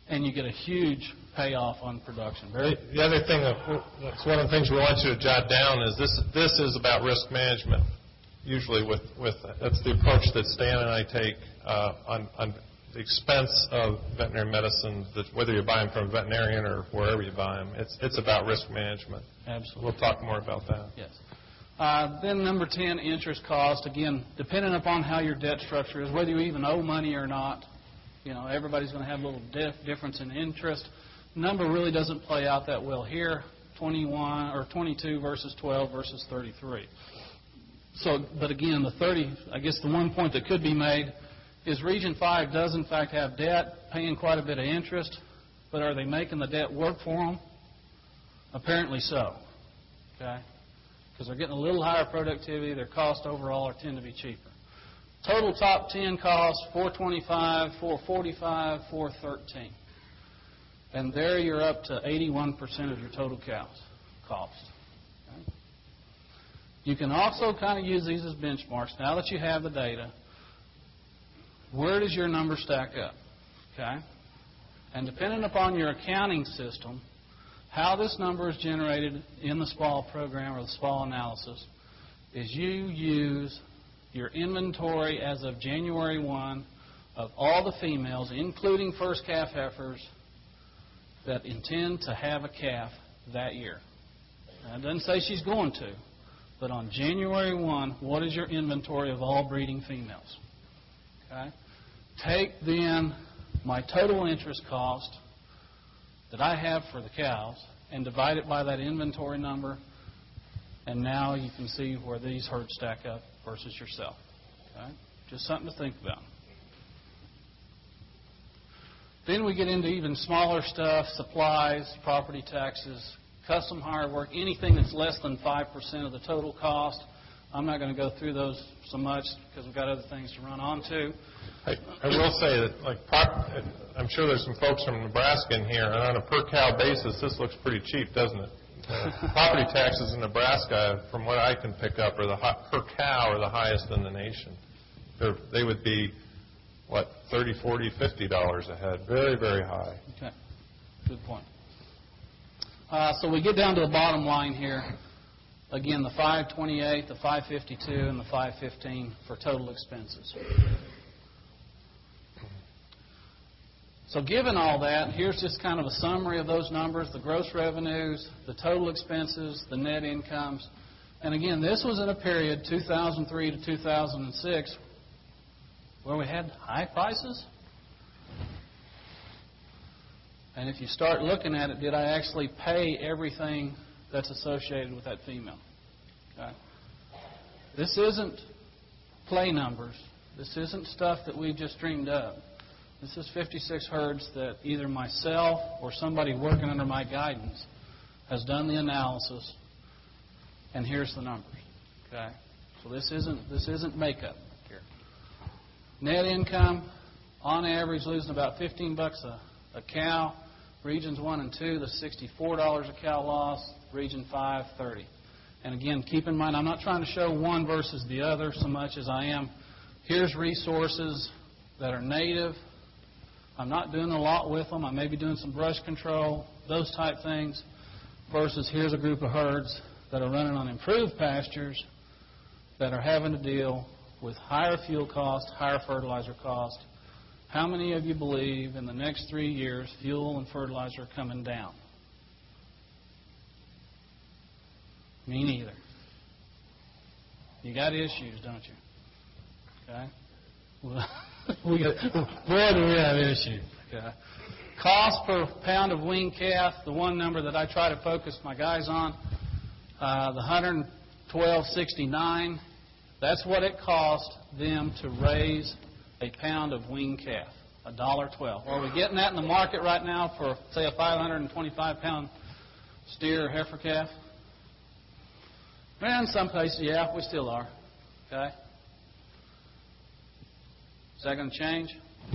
and you get a huge payoff on production. The other thing, that's one of the things we want you to jot down is this is about risk management. Usually that's the approach that Stan and I take on the expense of veterinary medicine, whether you buy them from a veterinarian or wherever you buy them. It's about risk management. Absolutely. We'll talk more about that. Yes. Then number 10, interest cost. Again, depending upon how your debt structure is, whether you even owe money or not, everybody's going to have a little difference in interest. Number really doesn't play out that well here, 21 or 22 versus 12 versus 33. But again, the one point that could be made is Region 5 does in fact have debt, paying quite a bit of interest, but are they making the debt work for them? Apparently so. Okay? Because they're getting a little higher productivity, their costs overall tend to be cheaper. Total top 10 costs, $425, $445, $413. And there you're up to 81% of your total cost. Okay? You can also kind of use these as benchmarks. Now that you have the data, where does your number stack up? Okay? And depending upon your accounting system, how this number is generated in the SPAL program or the SPAL analysis is you use your inventory as of January 1 of all the females, including first calf heifers, that intend to have a calf that year. Now, it doesn't say she's going to, but on January 1, what is your inventory of all breeding females? Okay? Take then my total interest cost that I have for the cows and divide it by that inventory number, and now you can see where these herds stack up versus yourself. Okay? Just something to think about. Then we get into even smaller stuff, supplies, property taxes, custom hire work, anything that's less than 5% of the total cost. I'm not going to go through those so much because we've got other things to run on to. I will say that, I'm sure there's some folks from Nebraska in here, and on a per cow basis, this looks pretty cheap, doesn't it? Property taxes in Nebraska, from what I can pick up, per cow are the highest in the nation. They would be, $30, $40, $50 a head. Very, very high. Okay. Good point. So we get down to the bottom line here. Again, the 528, the 552, and the 515 for total expenses. So given all that, here's just kind of a summary of those numbers, the gross revenues, the total expenses, the net incomes. And again, this was in a period, 2003 to 2006, where we had high prices. And if you start looking at it, did I actually pay everything that's associated with that female? Okay. This isn't play numbers. This isn't stuff that we've just dreamed up. This is 56 herds that either myself or somebody working under my guidance has done the analysis, and here's the numbers. Okay. So this isn't makeup here. Net income, on average, losing about $15 a cow. Regions 1 and 2, the $64 a cow loss. Region 5, $30. And again, keep in mind, I'm not trying to show one versus the other so much as I am. Here's resources that are native. I'm not doing a lot with them. I may be doing some brush control, those type things, versus here's a group of herds that are running on improved pastures that are having to deal with higher fuel cost, higher fertilizer cost. How many of you believe in the next 3 years fuel and fertilizer are coming down? Me neither. You got issues, don't you? Okay? Boy, do we have issues. Okay. Cost per pound of weaned calf, the one number that I try to focus my guys on, the $112.69. That's what it cost them to raise a pound of weaned calf, $1.12. Are we getting that in the market right now for, say, a 525-pound steer or heifer calf? Well, in some places, yeah, we still are. Okay? Is that going to change?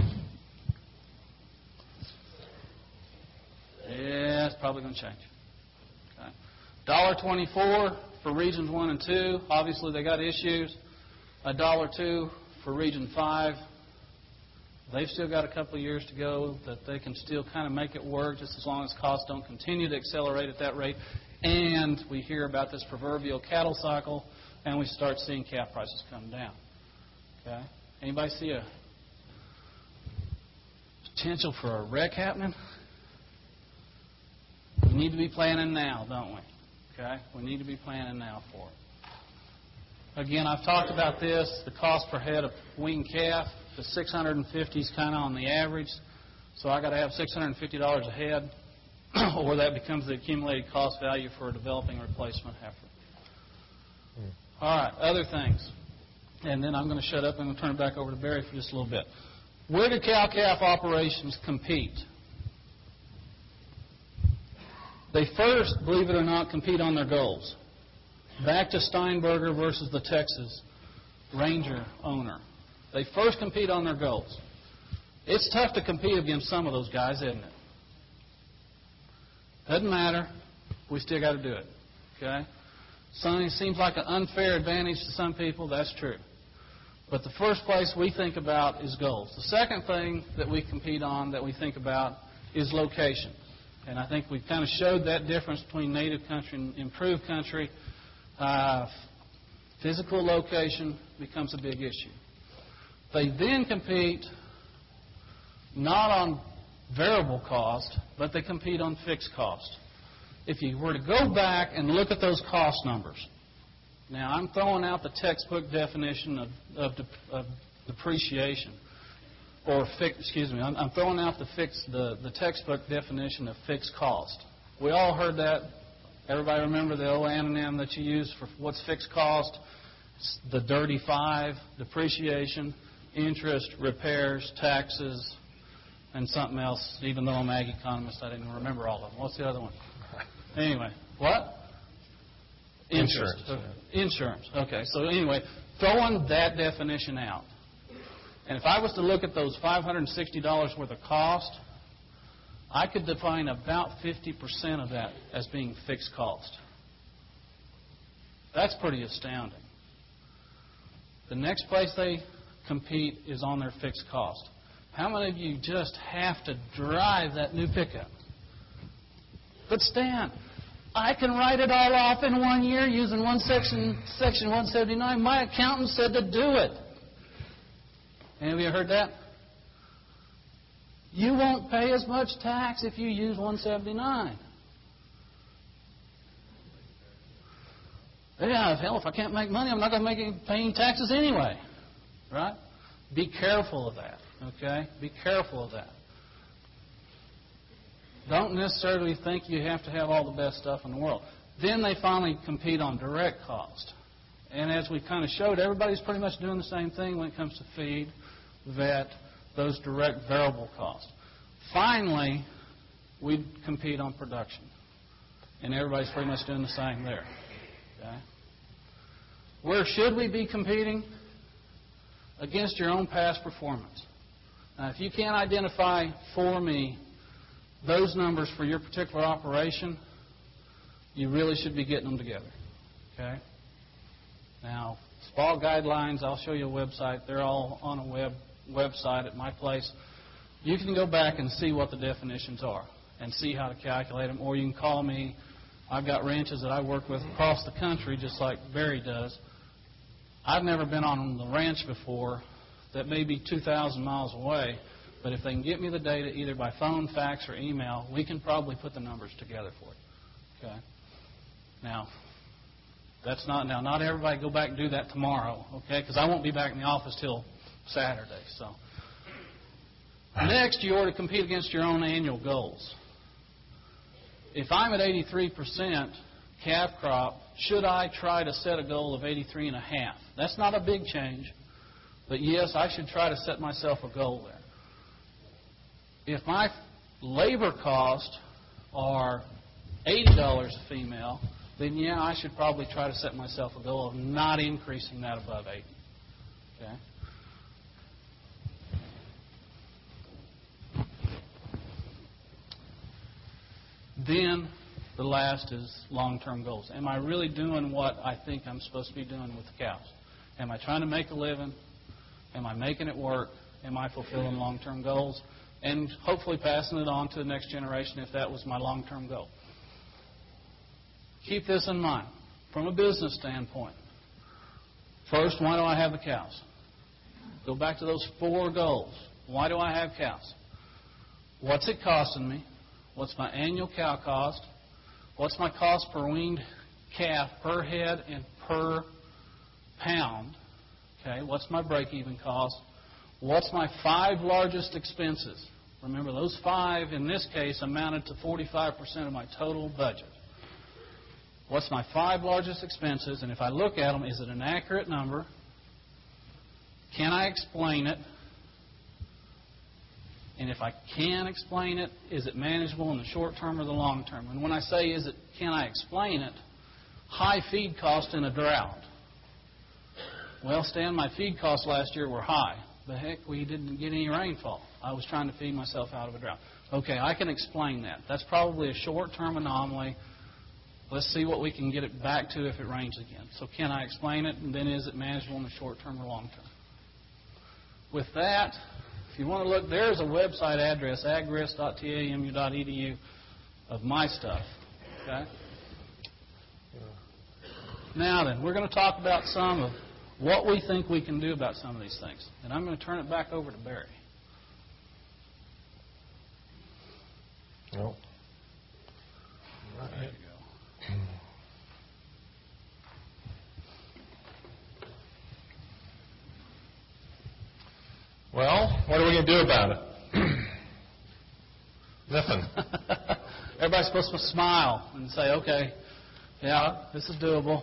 Yeah, it's probably going to change. Okay. $1.24 for regions 1 and 2. Obviously, they got issues. $1.02 for region 5. They've still got a couple of years to go that they can still kind of make it work just as long as costs don't continue to accelerate at that rate. And we hear about this proverbial cattle cycle, and we start seeing calf prices come down. Okay? Anybody see a potential for a wreck happening? We need to be planning now, don't we? Okay? We need to be planning now for it. Again, I've talked about this. The cost per head of weaned calf, the $650 is kind of on the average. So I got to have $650 a head, or that becomes the accumulated cost value for a developing replacement heifer. All right, other things. And then I'm going to shut up and I'm going to turn it back over to Barry for just a little bit. Where do cow-calf operations compete? They first, believe it or not, compete on their goals. Back to Steinberger versus the Texas Ranger owner. They first compete on their goals. It's tough to compete against some of those guys, isn't it? Doesn't matter. We still got to do it. Okay? It seems like an unfair advantage to some people. That's true. But the first place we think about is goals. The second thing that we compete on, that we think about, is location. And I think we've kind of showed that difference between native country and improved country. Physical location becomes a big issue. They then compete not on variable cost, but they compete on fixed cost. If you were to go back and look at those cost numbers, now I'm throwing out the textbook definition of depreciation, or I'm throwing out the textbook definition of fixed cost. We all heard that. Everybody remember the old anonym that you use for what's fixed cost? It's the dirty five: depreciation, interest, repairs, taxes, and something else. Even though I'm an ag economist, I didn't remember all of them. What's the other one? Anyway, what? Interest. Insurance. Okay, so anyway, throwing that definition out. And if I was to look at those $560 worth of cost, I could define about 50% of that as being fixed cost. That's pretty astounding. The next place they compete is on their fixed cost. How many of you just have to drive that new pickup? But Stan, I can write it all off in 1 year using section 179. My accountant said to do it. Any of you heard that? You won't pay as much tax if you use 179. Yeah, hell, if I can't make money, I'm not going to pay any taxes anyway. Right? Be careful of that. Okay? Be careful of that. Don't necessarily think you have to have all the best stuff in the world. Then they finally compete on direct cost. And as we kind of showed, everybody's pretty much doing the same thing when it comes to feed, vet, those direct variable costs. Finally, we compete on production. And everybody's pretty much doing the same there. Okay? Where should we be competing? Against your own past performance. Now, if you can't identify for me those numbers for your particular operation, you really should be getting them together. Okay? Now, SPAW guidelines, I'll show you a website. They're all on a website at my place. You can go back and see what the definitions are and see how to calculate them, or you can call me. I've got ranches that I work with across the country, just like Barry does. I've never been on the ranch before that may be 2,000 miles away, but if they can get me the data either by phone, fax, or email, we can probably put the numbers together for you. Okay? Now, not everybody go back and do that tomorrow, okay? Because I won't be back in the office till Saturday. So next, you ought to compete against your own annual goals. If I'm at 83% calf crop, should I try to set a goal of 83.5? That's not a big change, but yes, I should try to set myself a goal there. If my labor costs are $80 a female, then yeah, I should probably try to set myself a goal of not increasing that above 80. Okay? Then the last is long-term goals. Am I really doing what I think I'm supposed to be doing with the cows? Am I trying to make a living? Am I making it work? am I fulfilling long-term goals, and hopefully passing it on to the next generation if that was my long-term goal. Keep this in mind from a business standpoint. First, why do I have the cows? Go back to those 4 goals. Why do I have cows? What's it costing me? What's my annual cow cost? What's my cost per weaned calf per head and per pound? Okay, what's my break-even cost? What's my 5 largest expenses? Remember, those 5 in this case amounted to 45% of my total budget. What's my 5 largest expenses? And if I look at them, is it an accurate number? Can I explain it? And if I can explain it, is it manageable in the short term or the long term? And when I say can I explain it, high feed cost in a drought. Well, Stan, my feed costs last year were high. But heck, we didn't get any rainfall. I was trying to feed myself out of a drought. Okay, I can explain that. That's probably a short-term anomaly. Let's see what we can get it back to if it rains again. So can I explain it, and then is it manageable in the short term or long term? With that, if you want to look, there's a website address, agris.tamu.edu, of my stuff. Okay? Now then, we're going to talk about some of what we think we can do about some of these things. And I'm going to turn it back over to Barry. No. There you go. Well, what are we going to do about it? Nothing. Everybody's supposed to smile and say, okay, yeah, this is doable.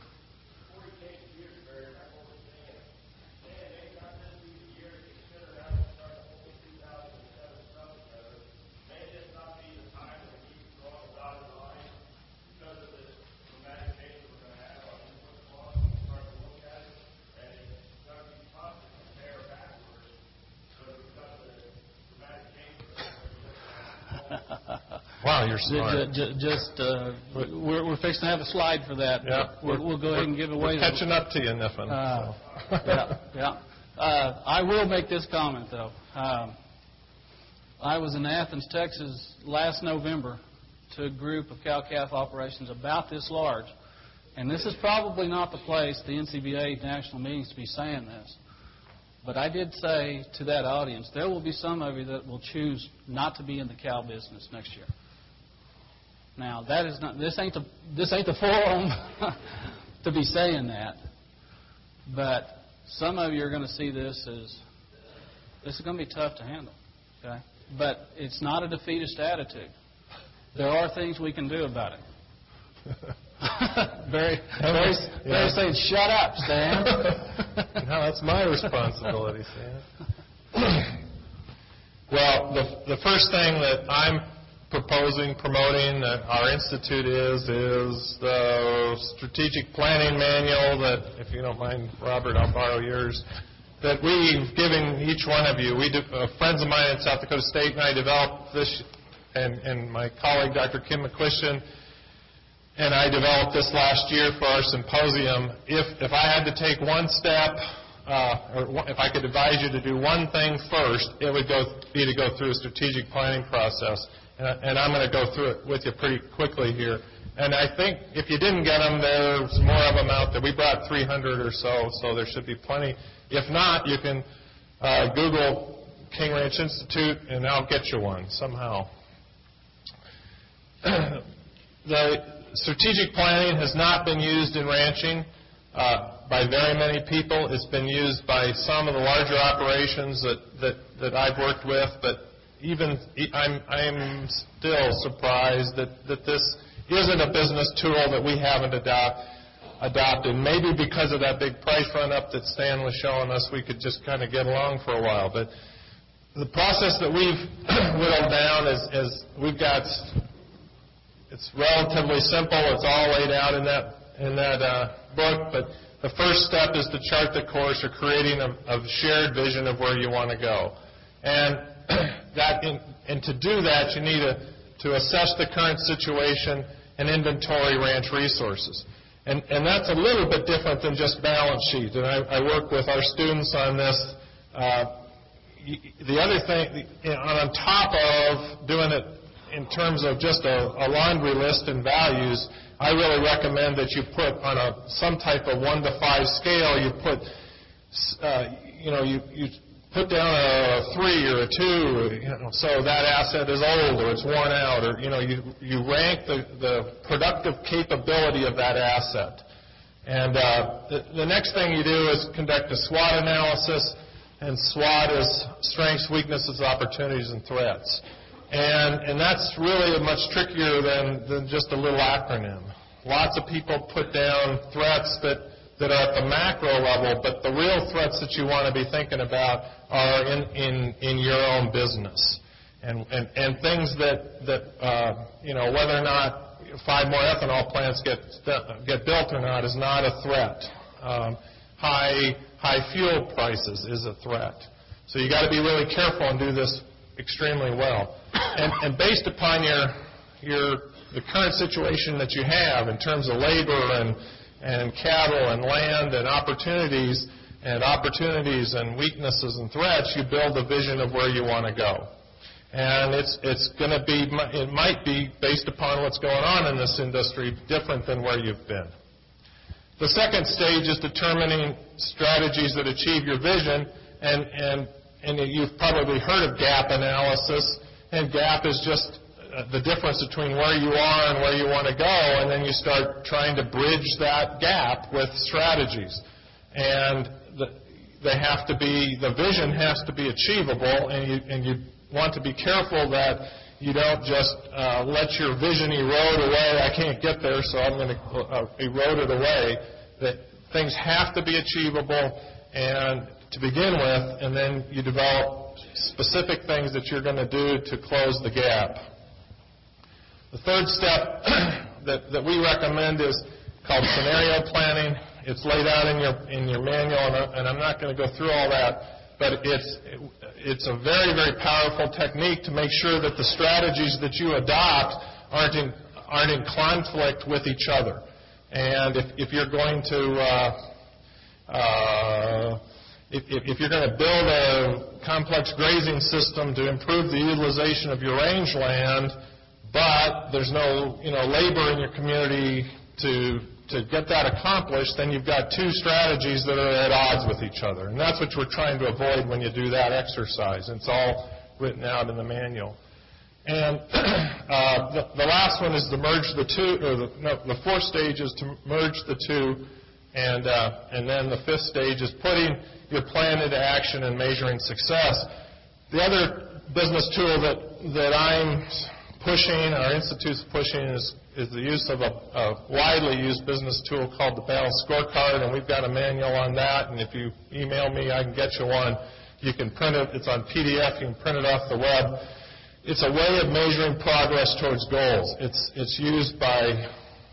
Wow, you're smart. We're fixing to have a slide for that. Yeah, we'll go ahead and give away. We're catching up to you, Niffin. Yeah. I will make this comment, though. I was in Athens, Texas last November to a group of cow-calf operations about this large. And this is probably not the place, the NCBA national meetings, to be saying this. But I did say to that audience, there will be some of you that will choose not to be in the cow business next year. Now, that is not. This ain't the forum to be saying that. But some of you are going to see this as this is going to be tough to handle. Okay, but it's not a defeatist attitude. There are things we can do about it. Barry saying, "Shut up, Stan." No, that's my responsibility, Stan. Well, the first thing that I'm promoting that our institute is the strategic planning manual that, if you don't mind, Robert, I'll borrow yours, that we've given each one of you. Friends of mine in South Dakota State and I developed this, and my colleague, Dr. Kim McQuistion, and I developed this last year for our symposium. If I had to take one step, or if I could advise you to do one thing first, it would be to go through a strategic planning process. And I'm going to go through it with you pretty quickly here. And I think if you didn't get them, there's more of them out there. We brought 300 or so there should be plenty. If not, you can Google King Ranch Institute, and I'll get you one somehow. The strategic planning has not been used in ranching by very many people. It's been used by some of the larger operations that I've worked with, but I'm still surprised that this isn't a business tool that we haven't adopted. Maybe because of that big price run-up that Stan was showing us, we could just kind of get along for a while. But the process that we've whittled down is we've got. It's relatively simple. It's all laid out in that book. But the first step is to chart the course or creating a shared vision of where you want to go. And to do that, you need to assess the current situation and inventory ranch resources. And that's a little bit different than just balance sheet. And I work with our students on this. the other thing, on top of doing it in terms of just a laundry list and values, I really recommend that you put on some type of 1 to 5 scale. You put, you put down a 3 or a 2, so that asset is old or it's worn out, or you rank the productive capability of that asset. And the next thing you do is conduct a SWOT analysis, and SWOT is strengths, weaknesses, opportunities, and threats. And that's really much trickier than just a little acronym. Lots of people put down threats that are at the macro level, but the real threats that you want to be thinking about are in your own business. And things that whether or not 5 more ethanol plants get built or not is not a threat. High fuel prices is a threat. So you got to be really careful and do this extremely well. And based upon the current situation that you have in terms of labor and cattle and land and opportunities and weaknesses and threats, you build a vision of where you want to go. And it might be based upon what's going on in this industry different than where you've been. The second stage is determining strategies that achieve your vision, and you've probably heard of gap analysis, and gap is just the difference between where you are and where you want to go, and then you start trying to bridge that gap with strategies. And the vision has to be achievable, and you want to be careful that you don't just let your vision erode away. I can't get there, so I'm going to erode it away. That things have to be achievable and to begin with, and then you develop specific things that you're going to do to close the gap. The third step that we recommend is called scenario planning. It's laid out in your manual, and I'm not going to go through all that, but it's a very, very powerful technique to make sure that the strategies that you adopt aren't in conflict with each other. And if you're going to if you're going to build a complex grazing system to improve the utilization of your rangeland, but there's no labor in your community to get that accomplished, then you've got 2 strategies that are at odds with each other. And that's what we're trying to avoid when you do that exercise. It's all written out in the manual. And the last one is to merge the 2, or the 4th stage is to merge the 2, and then the 5th stage is putting your plan into action and measuring success. The other business tool that I'm pushing, our institute's pushing, is the use of a widely used business tool called the Balanced Scorecard, and we've got a manual on that, and if you email me, I can get you one. You can print it. It's on PDF. You can print it off the web. It's a way of measuring progress towards goals. It's used by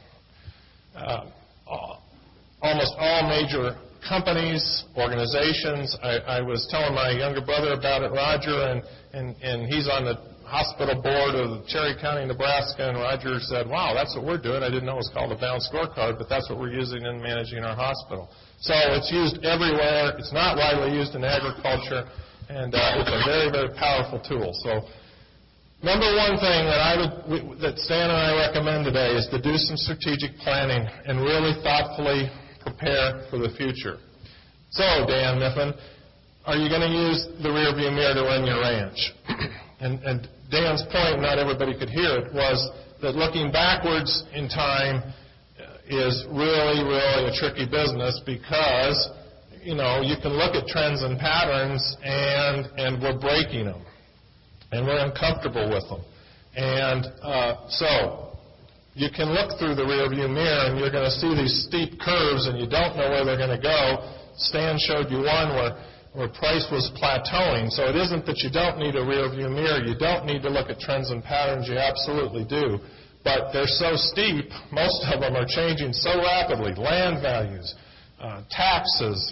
almost all major companies, organizations. I was telling my younger brother about it, Roger, and he's on the hospital board of Cherry County, Nebraska, and Roger said, wow, that's what we're doing. I didn't know it was called a Balanced Scorecard, but that's what we're using in managing our hospital. So it's used everywhere. It's not widely used in agriculture, and it's a very, very powerful tool. So number one thing that Stan and I recommend today is to do some strategic planning and really thoughtfully prepare for the future. So, Dan Miffin, are you going to use the rearview mirror to run your ranch? And Dan's point, not everybody could hear it, was that looking backwards in time is really, really a tricky business because, you can look at trends and patterns and we're breaking them. And we're uncomfortable with them. And so you can look through the rearview mirror and you're going to see these steep curves and you don't know where they're going to go. Stan showed you one where price was plateauing. So it isn't that you don't need a rearview mirror. You don't need to look at trends and patterns. You absolutely do. But they're so steep, most of them are changing so rapidly. Land values, taxes,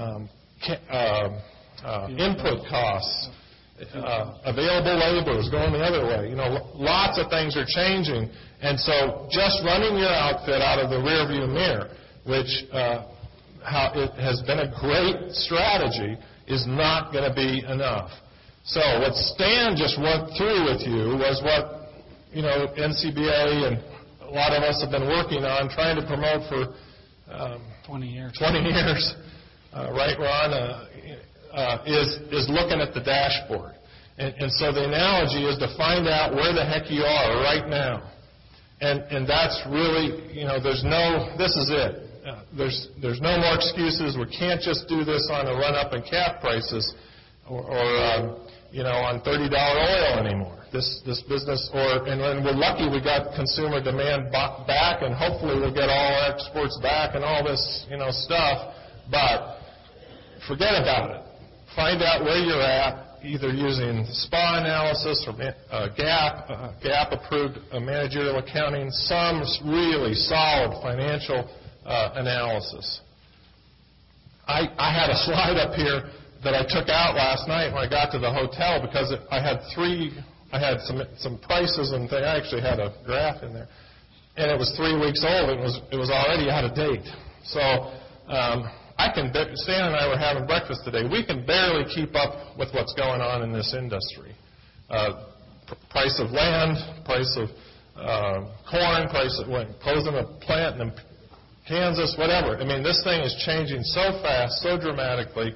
input costs, available labor is going the other way. Lots of things are changing. And so just running your outfit out of the rearview mirror, which it has been a great strategy, is not going to be enough. So what Stan just went through with you was what, NCBA and a lot of us have been working on, trying to promote for 20 years. 20 years, right, Ron, is looking at the dashboard. And so the analogy is to find out where the heck you are right now. And that's really, this is it. There's no more excuses. We can't just do this on a run-up in calf prices or on $30 oil anymore. This business, and when we're lucky we got consumer demand back, and hopefully we'll get all exports back and all this, stuff. But forget about it. Find out where you're at, either using SPA analysis or GAAP-approved managerial accounting, some really solid financial analysis. I had a slide up here that I took out last night when I got to the hotel because I had some prices and I actually had a graph in there, and it was 3 weeks old. It was already out of date. So Stan and I were having breakfast today. We can barely keep up with what's going on in this industry. Price of land, price of corn, price of closing a plant in Kansas, whatever. I mean, this thing is changing so fast, so dramatically.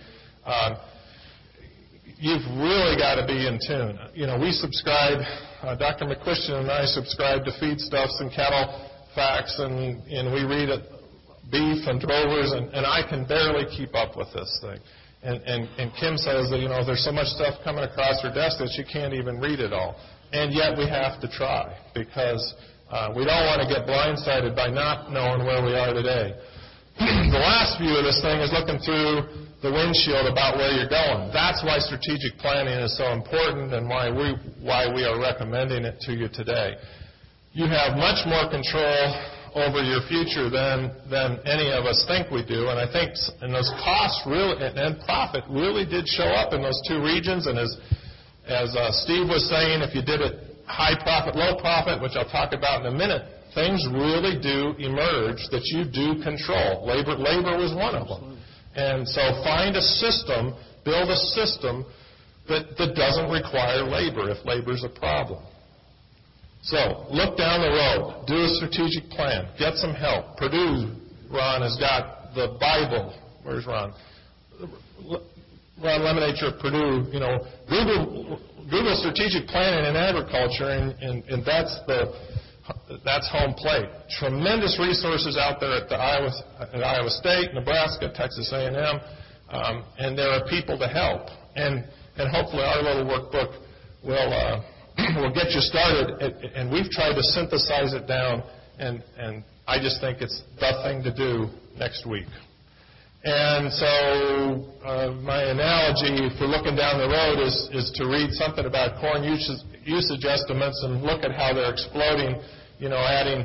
You've really got to be in tune. We subscribe, Dr. McQuistion and I subscribe to Feedstuffs and Cattle Facts, and we read it, Beef and Drovers, and I can barely keep up with this thing. And Kim says that, there's so much stuff coming across her desk that she can't even read it all. And yet we have to try because we don't want to get blindsided by not knowing where we are today. The last view of this thing is looking through the windshield about where you're going. That's why strategic planning is so important and why we are recommending it to you today. You have much more control over your future than any of us think we do, and I think those costs really and profit really did show up in those two regions. And as Steve was saying, if you did it high profit, low profit, which I'll talk about in a minute, things really do emerge that you do control. Labor was one of them. And so find a system, build a system that doesn't require labor if labor's a problem. So look down the road, do a strategic plan, get some help. Purdue, Ron, has got the Bible. Where's Ron? Ron Lemonature at Purdue, Google strategic planning in agriculture, and that's home plate. Tremendous resources out there at Iowa State, Nebraska, Texas A&M, and there are people to help. And hopefully our little workbook will get you started. And we've tried to synthesize it down, and I just think it's the thing to do next week. And so my analogy, if we're looking down the road, is to read something about corn usage estimates and look at how they're exploding, adding,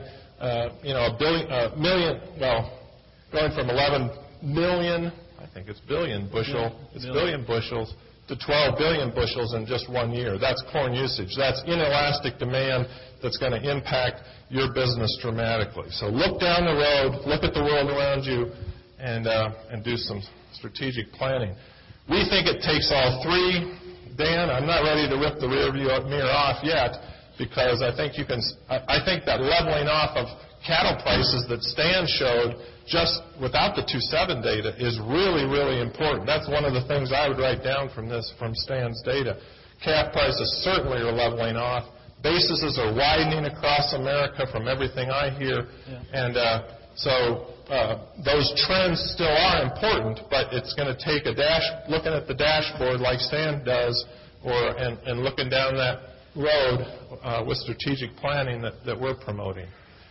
going from 11 million, I think it's billion bushels to 12 billion bushels in just 1 year. That's corn usage. That's inelastic demand that's going to impact your business dramatically. So look down the road, look at the world around you, and do some strategic planning. We think it takes all three. Dan, I'm not ready to rip the rear view mirror off yet, because I think I think that leveling off of cattle prices that Stan showed just without the 2.7 data is really, really important. That's one of the things I would write down from Stan's data. Calf prices certainly are leveling off. Bases are widening across America from everything I hear. Yeah. And so those trends still are important, but it's going to take looking at the dashboard like Stan does, and looking down that road with strategic planning that we're promoting.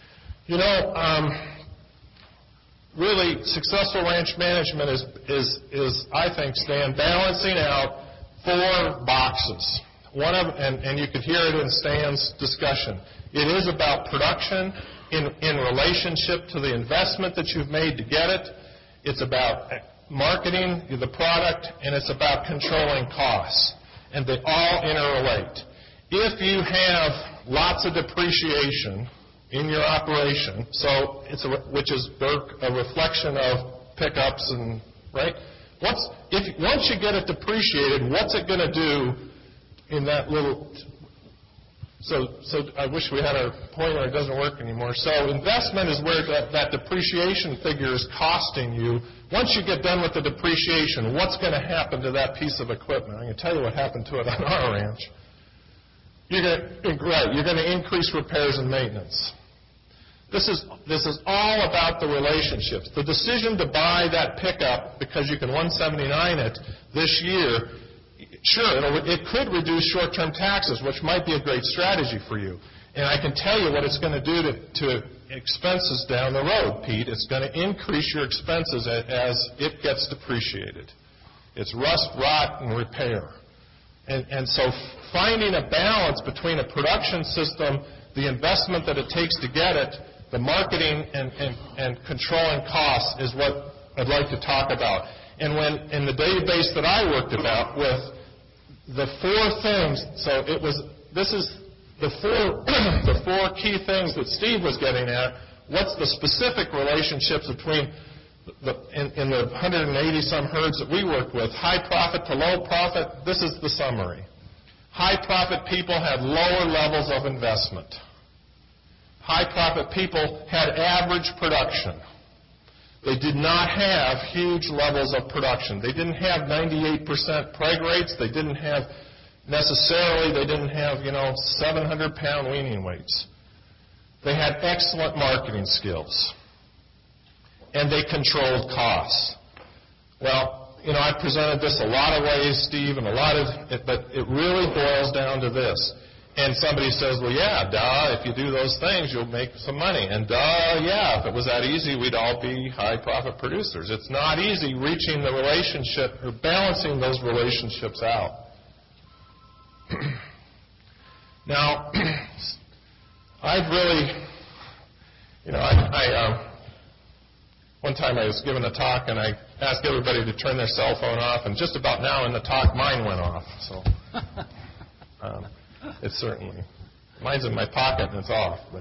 Really, successful ranch management is I think, Stan, balancing out 4 boxes. And you could hear it in Stan's discussion. It is about production in relationship to the investment that you've made to get it. It's about marketing the product, and it's about controlling costs. And they all interrelate. If you have lots of depreciation in your operation, which is a reflection of pickups and right. Once you get it depreciated, what's it going to do in that little... So I wish we had our pointer. It doesn't work anymore. So investment is where that depreciation figure is costing you. Once you get done with the depreciation, what's going to happen to that piece of equipment? I'm going to tell you what happened to it on our ranch. You're going to increase repairs and maintenance. This is all about the relationships. The decision to buy that pickup because you can 179 it this year, sure, it could reduce short-term taxes, which might be a great strategy for you. And I can tell you what it's going to do to expenses down the road, Pete. It's going to increase your expenses as it gets depreciated. It's rust, rot, and repair. And so finding a balance between a production system, the investment that it takes to get it, the marketing and controlling costs is what I'd like to talk about. And when in the database that I worked about with the 4 things, so this is the four key things that Steve was getting at. What's the specific relationships between in the 180 some herds that we work with, high profit to low profit? This is the summary. High profit people had lower levels of investment. High profit people had average production. They did not have huge levels of production. They didn't have 98% preg rates. They didn't have 700-pound weaning weights. They had excellent marketing skills. And they controlled costs. Well, I presented this a lot of ways, Steve, and but it really boils down to this. And somebody says, well, yeah, duh, if you do those things, you'll make some money. And duh, yeah, if it was that easy, we'd all be high-profit producers. It's not easy reaching the relationship or balancing those relationships out. Now, I've really, one time I was giving a talk and I asked everybody to turn their cell phone off, and just about now in the talk, mine went off. So, it's certainly, mine's in my pocket and it's off. But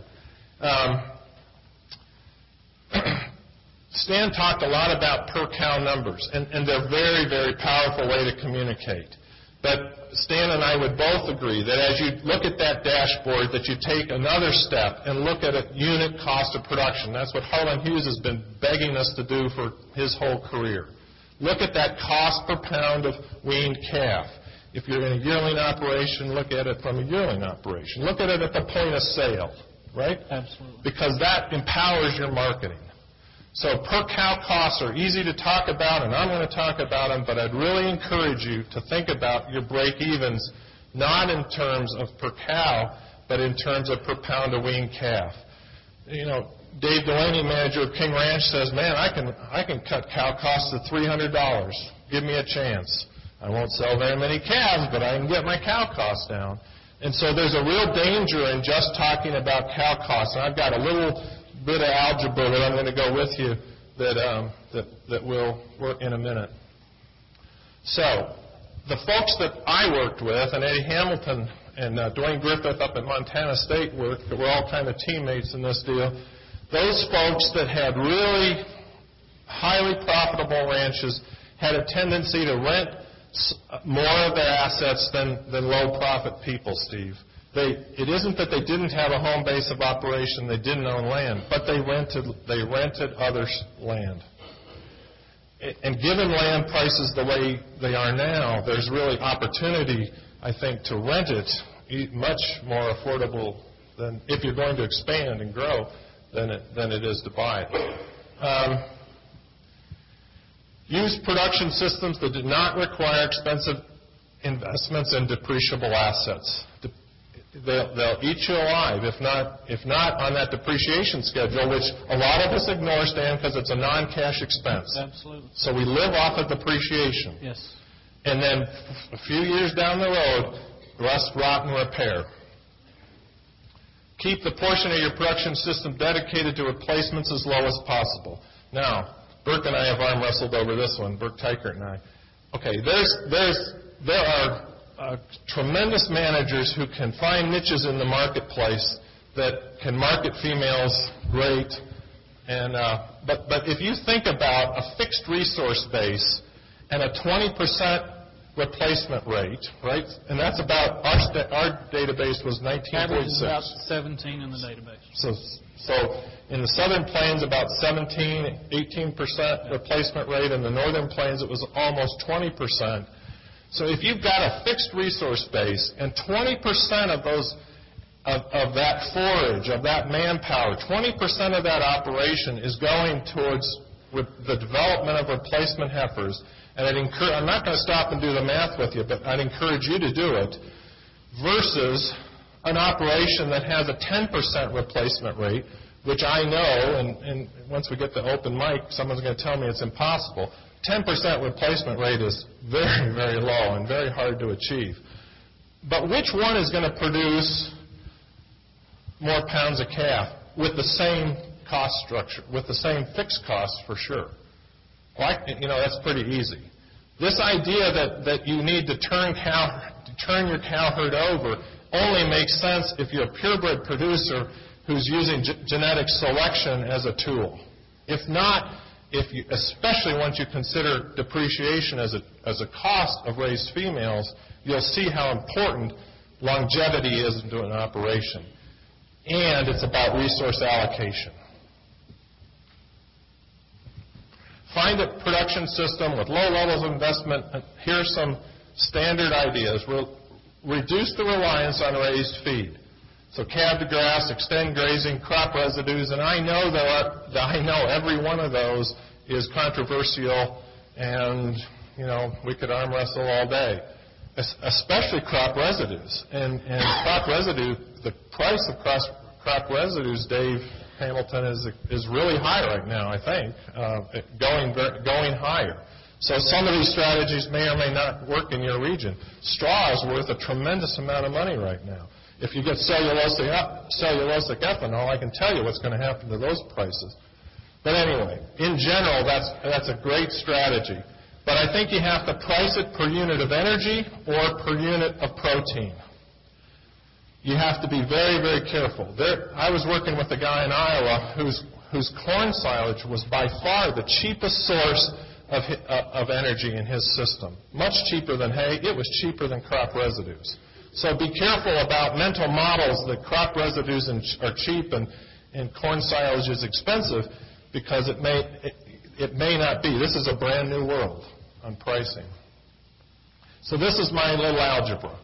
Stan talked a lot about per cow numbers, and they're a very, very powerful way to communicate. But Stan and I would both agree that as you look at that dashboard, that you take another step and look at a unit cost of production. That's what Harlan Hughes has been begging us to do for his whole career. Look at that cost per pound of weaned calf. If you're in a yearling operation, look at it from a yearling operation. Look at it at the point of sale, right? Absolutely. Because that empowers your marketing. So per cow costs are easy to talk about, and I'm going to talk about them, but I'd really encourage you to think about your break-evens, not in terms of per cow, but in terms of per pound of weaned calf. Dave Delaney, manager of King Ranch, says, man, I can cut cow costs to $300. Give me a chance. I won't sell very many calves, but I can get my cow costs down. And so there's a real danger in just talking about cow costs. And I've got a little bit of algebra that I'm going to go with you that will work in a minute. So the folks that I worked with, and Eddie Hamilton and Dwayne Griffith up at Montana State worked, that were all kind of teammates in this deal, those folks that had really highly profitable ranches had a tendency to rent more of their assets than low-profit people, Steve. It isn't that they didn't have a home base of operation, they didn't own land, but they rented others' land. And given land prices the way they are now, there's really opportunity, I think, to rent it much more affordable than if you're going to expand and grow than it is to buy it. Use production systems that did not require expensive investments in depreciable assets. They'll eat you alive, if not on that depreciation schedule, which a lot of us ignore, Stan, because it's a non-cash expense. Absolutely. So we live off of depreciation. Yes. And then a few years down the road, rust, rot, and repair. Keep the portion of your production system dedicated to replacements as low as possible. Now, Burke and I have arm wrestled over this one, Burke Teichert and I. Okay, there are tremendous managers who can find niches in the marketplace that can market females great. And but if you think about a fixed resource base and a 20% replacement rate, right? And that's about, our database was Average is 19.6. about 17 in the database. So in the Southern Plains, about 18% replacement rate. In the Northern Plains, it was almost 20%. So if you've got a fixed resource base and 20% of those of that forage, of that manpower, 20% of that operation is going towards the development of replacement heifers, and I'm not going to stop and do the math with you, but I'd encourage you to do it, versus an operation that has a 10% replacement rate, which I know, and once we get the open mic, someone's going to tell me it's impossible. 10% replacement rate is very, very low and very hard to achieve. But which one is going to produce more pounds of calf with the same cost structure, with the same fixed costs for sure? Well, that's pretty easy. This idea that you need to turn your cow herd over only makes sense if you're a purebred producer who's using genetic selection as a tool. If not, especially once you consider depreciation as a cost of raised females, you'll see how important longevity is into an operation. And it's about resource allocation. Find a production system with low levels of investment. Here are some standard ideas. Reduce the reliance on raised feed. So calf to grass, extend grazing, crop residues, and I know every one of those is controversial, and we could arm wrestle all day, especially crop residues. And crop residue, the price of crop residues, Dave Hamilton, is really high right now, I think, going higher. So some of these strategies may or may not work in your region. Straw is worth a tremendous amount of money right now. If you get cellulosic ethanol, I can tell you what's going to happen to those prices. But anyway, in general, that's a great strategy. But I think you have to price it per unit of energy or per unit of protein. You have to be very, very careful. I was working with a guy in Iowa whose corn silage was by far the cheapest source of energy in his system. Much cheaper than hay. It was cheaper than crop residues. So be careful about mental models that crop residues are cheap and corn silage is expensive, because it may not be. This is a brand new world on pricing. So this is my little algebra.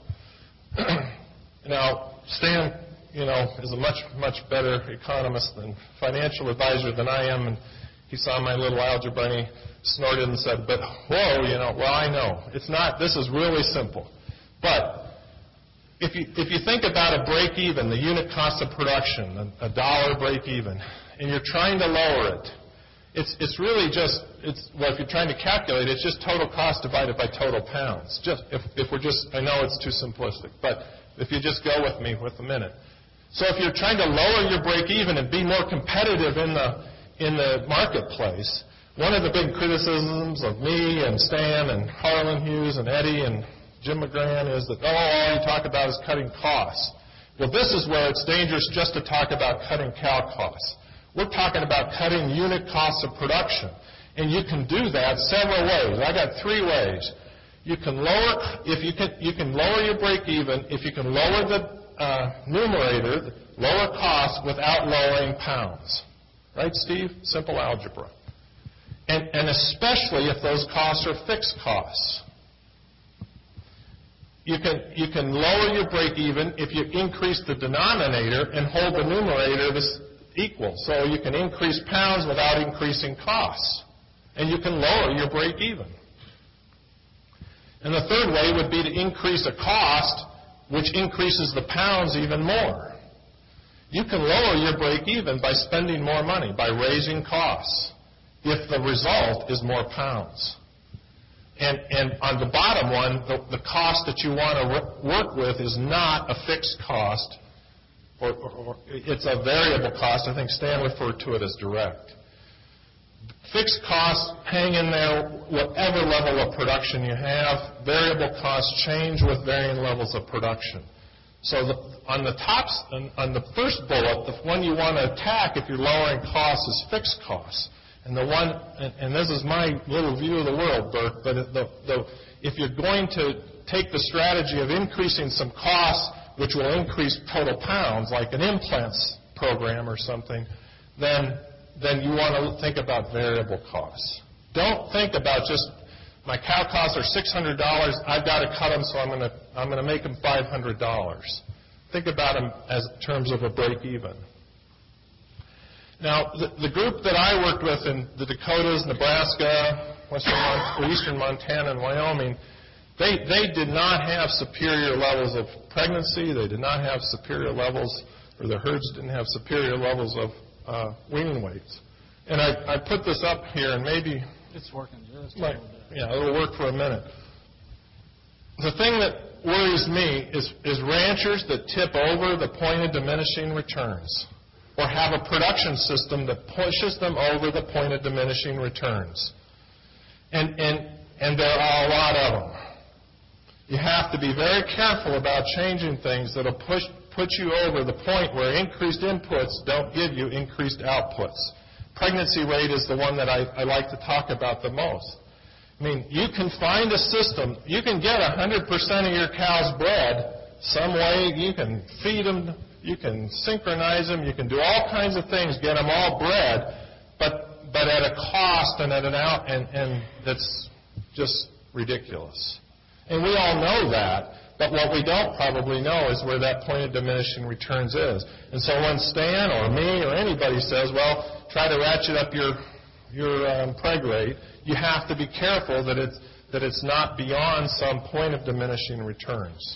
Now, Stan, is a much, much better economist and financial advisor than I am, and he saw my little algebra and he snorted and said, "But whoa, well, I know it's not. This is really simple." But if you think about a break even, the unit cost of production, a dollar break even, and you're trying to lower it, it's really just if you're trying to calculate, it's just total cost divided by total pounds. I know it's too simplistic, but if you just go with me with a minute. So if you're trying to lower your break even and be more competitive in the marketplace, one of the big criticisms of me and Stan and Harlan Hughes and Eddie and Jim McGran is that, all you talk about is cutting costs. Well, this is where it's dangerous just to talk about cutting cow costs. We're talking about cutting unit costs of production. And you can do that several ways. I got 3 ways. You can lower your break even if you can lower the numerator, lower costs without lowering pounds. Right, Steve? Simple algebra. And especially if those costs are fixed costs. You can lower your break even if you increase the denominator and hold the numerator equal. So you can increase pounds without increasing costs. And you can lower your break even. And the third way would be to increase a cost which increases the pounds even more. You can lower your break even by spending more money, by raising costs, if the result is more pounds. And on the bottom one, the cost that you want to work with is not a fixed cost, or it's a variable cost. I think Stan referred to it as direct. Fixed costs hang in there whatever level of production you have. Variable costs change with varying levels of production. So on the first bullet, the one you want to attack if you're lowering costs is fixed costs. And this is my little view of the world, Burke, but if you're going to take the strategy of increasing some costs, which will increase total pounds, like an implants program or something, then you want to think about variable costs. Don't think about just, my cow costs are $600, I've got to cut them, so I'm going to make them $500. Think about them as terms of a break even. Now, the group that I worked with in the Dakotas, Nebraska, eastern Montana, and Wyoming, they did not have superior levels of pregnancy. They did not have superior levels, or the herds didn't have superior levels of weaning weights. And I put this up here, and maybe it's working just a little bit. Yeah, it'll work for a minute. The thing that worries me is ranchers that tip over the point of diminishing returns, or have a production system that pushes them over the point of diminishing returns. And there are a lot of them. You have to be very careful about changing things that will put you over the point where increased inputs don't give you increased outputs. Pregnancy rate is the one that I like to talk about the most. I mean, you can find a system, you can get 100% of your cows bred some way, you can feed them, you can synchronize them, you can do all kinds of things, get them all bred, but at a cost and at and that's just ridiculous. And we all know that, but what we don't probably know is where that point of diminishing returns is. And so when Stan or me or anybody says, well, try to ratchet up your preg rate, you have to be careful that it's not beyond some point of diminishing returns.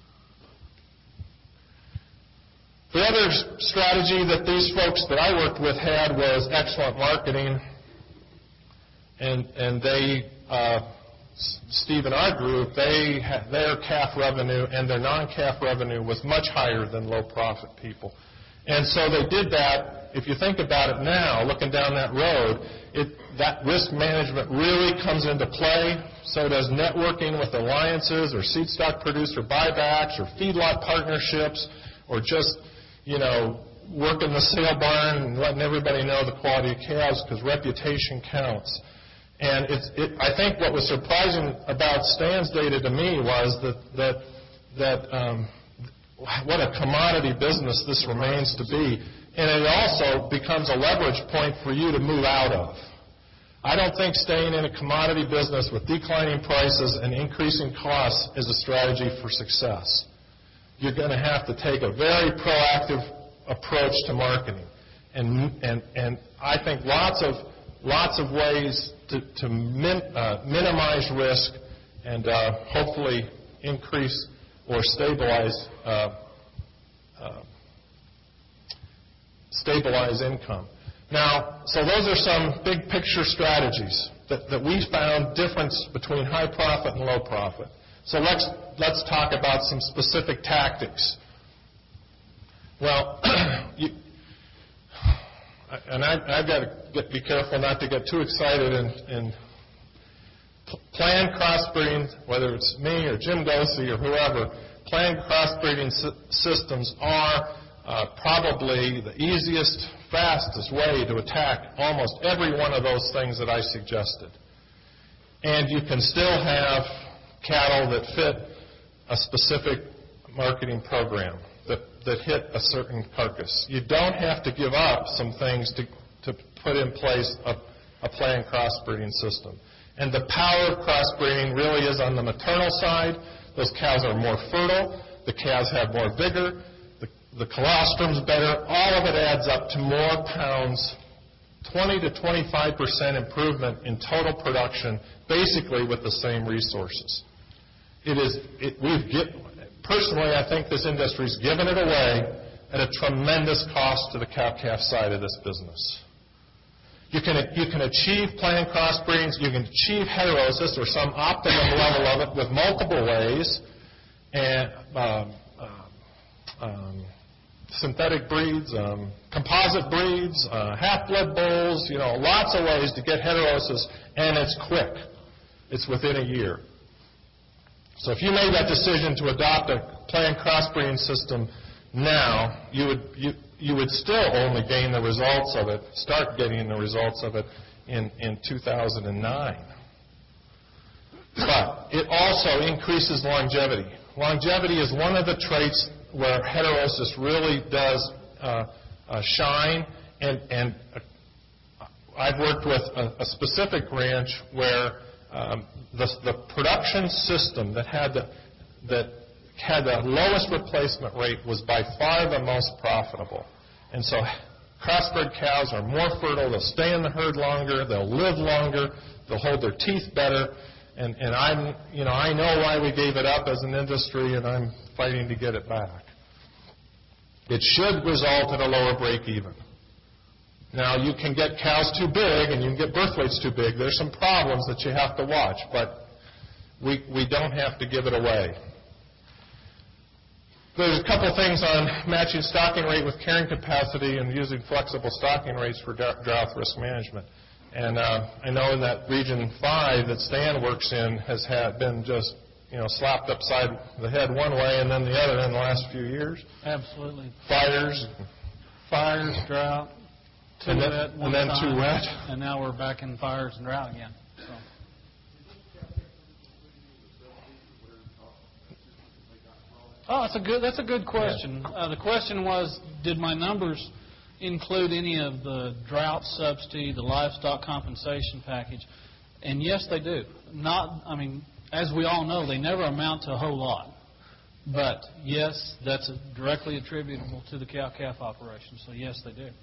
The other strategy that these folks that I worked with had was excellent marketing, and they, Steve and our group, their calf revenue and their non-calf revenue was much higher than low-profit people. And so they did that. If you think about it now, looking down that road, that risk management really comes into play. So does networking with alliances or seed stock producer buybacks or feedlot partnerships or just, working the sale barn and letting everybody know the quality of calves because reputation counts. And I think what was surprising about Stan's data to me was that what a commodity business this remains to be. And it also becomes a leverage point for you to move out of. I don't think staying in a commodity business with declining prices and increasing costs is a strategy for success. You're going to have to take a very proactive approach to marketing. And I think lots of ways to minimize risk and hopefully increase or stabilize income. Now, so those are some big picture strategies that we found difference between high profit and low profit. So let's talk about some specific tactics. Well, I've got to be careful not to get too excited and planned crossbreeding, whether it's me or Jim Dosey or whoever, planned crossbreeding systems are probably the easiest, fastest way to attack almost every one of those things that I suggested. And you can still have cattle that fit a specific marketing program, that hit a certain carcass. You don't have to give up some things to put in place a planned crossbreeding system. And the power of crossbreeding really is on the maternal side. Those cows are more fertile. The calves have more vigor. The colostrum's better. All of it adds up to more pounds, 20 to 25% improvement in total production, basically with the same resources. Personally, I think this industry's given it away at a tremendous cost to the cow-calf side of this business. You can achieve planned crossbreedings, you can achieve heterosis or some optimum level of it with multiple ways, and synthetic breeds, composite breeds, half-blood bulls, lots of ways to get heterosis, and it's quick. It's within a year. So if you made that decision to adopt a planned crossbreeding system now, you would still only gain the results of it, start getting the results of it in 2009. But it also increases longevity. Longevity is one of the traits where heterosis really does shine. And I've worked with a specific ranch where the production system that had the lowest replacement rate was by far the most profitable. And so crossbred cows are more fertile, they'll stay in the herd longer, they'll live longer, they'll hold their teeth better. And I know why we gave it up as an industry, and I'm fighting to get it back. It should result in a lower break even. Now, you can get cows too big and you can get birth weights too big. There's some problems that you have to watch, but we don't have to give it away. There's a couple things on matching stocking rate with carrying capacity and using flexible stocking rates for drought risk management. And I know in that Region 5 that Stan works in has been just slapped upside the head one way and then the other in the last few years. Absolutely. Fires, drought, too wet. And now we're back in fires and drought again. So. Oh, that's a good question. The question was, did my numbers include any of the drought subsidy, the livestock compensation package? And yes, they do. As we all know, they never amount to a whole lot. But yes, that's directly attributable to the cow-calf operation. So yes, they do.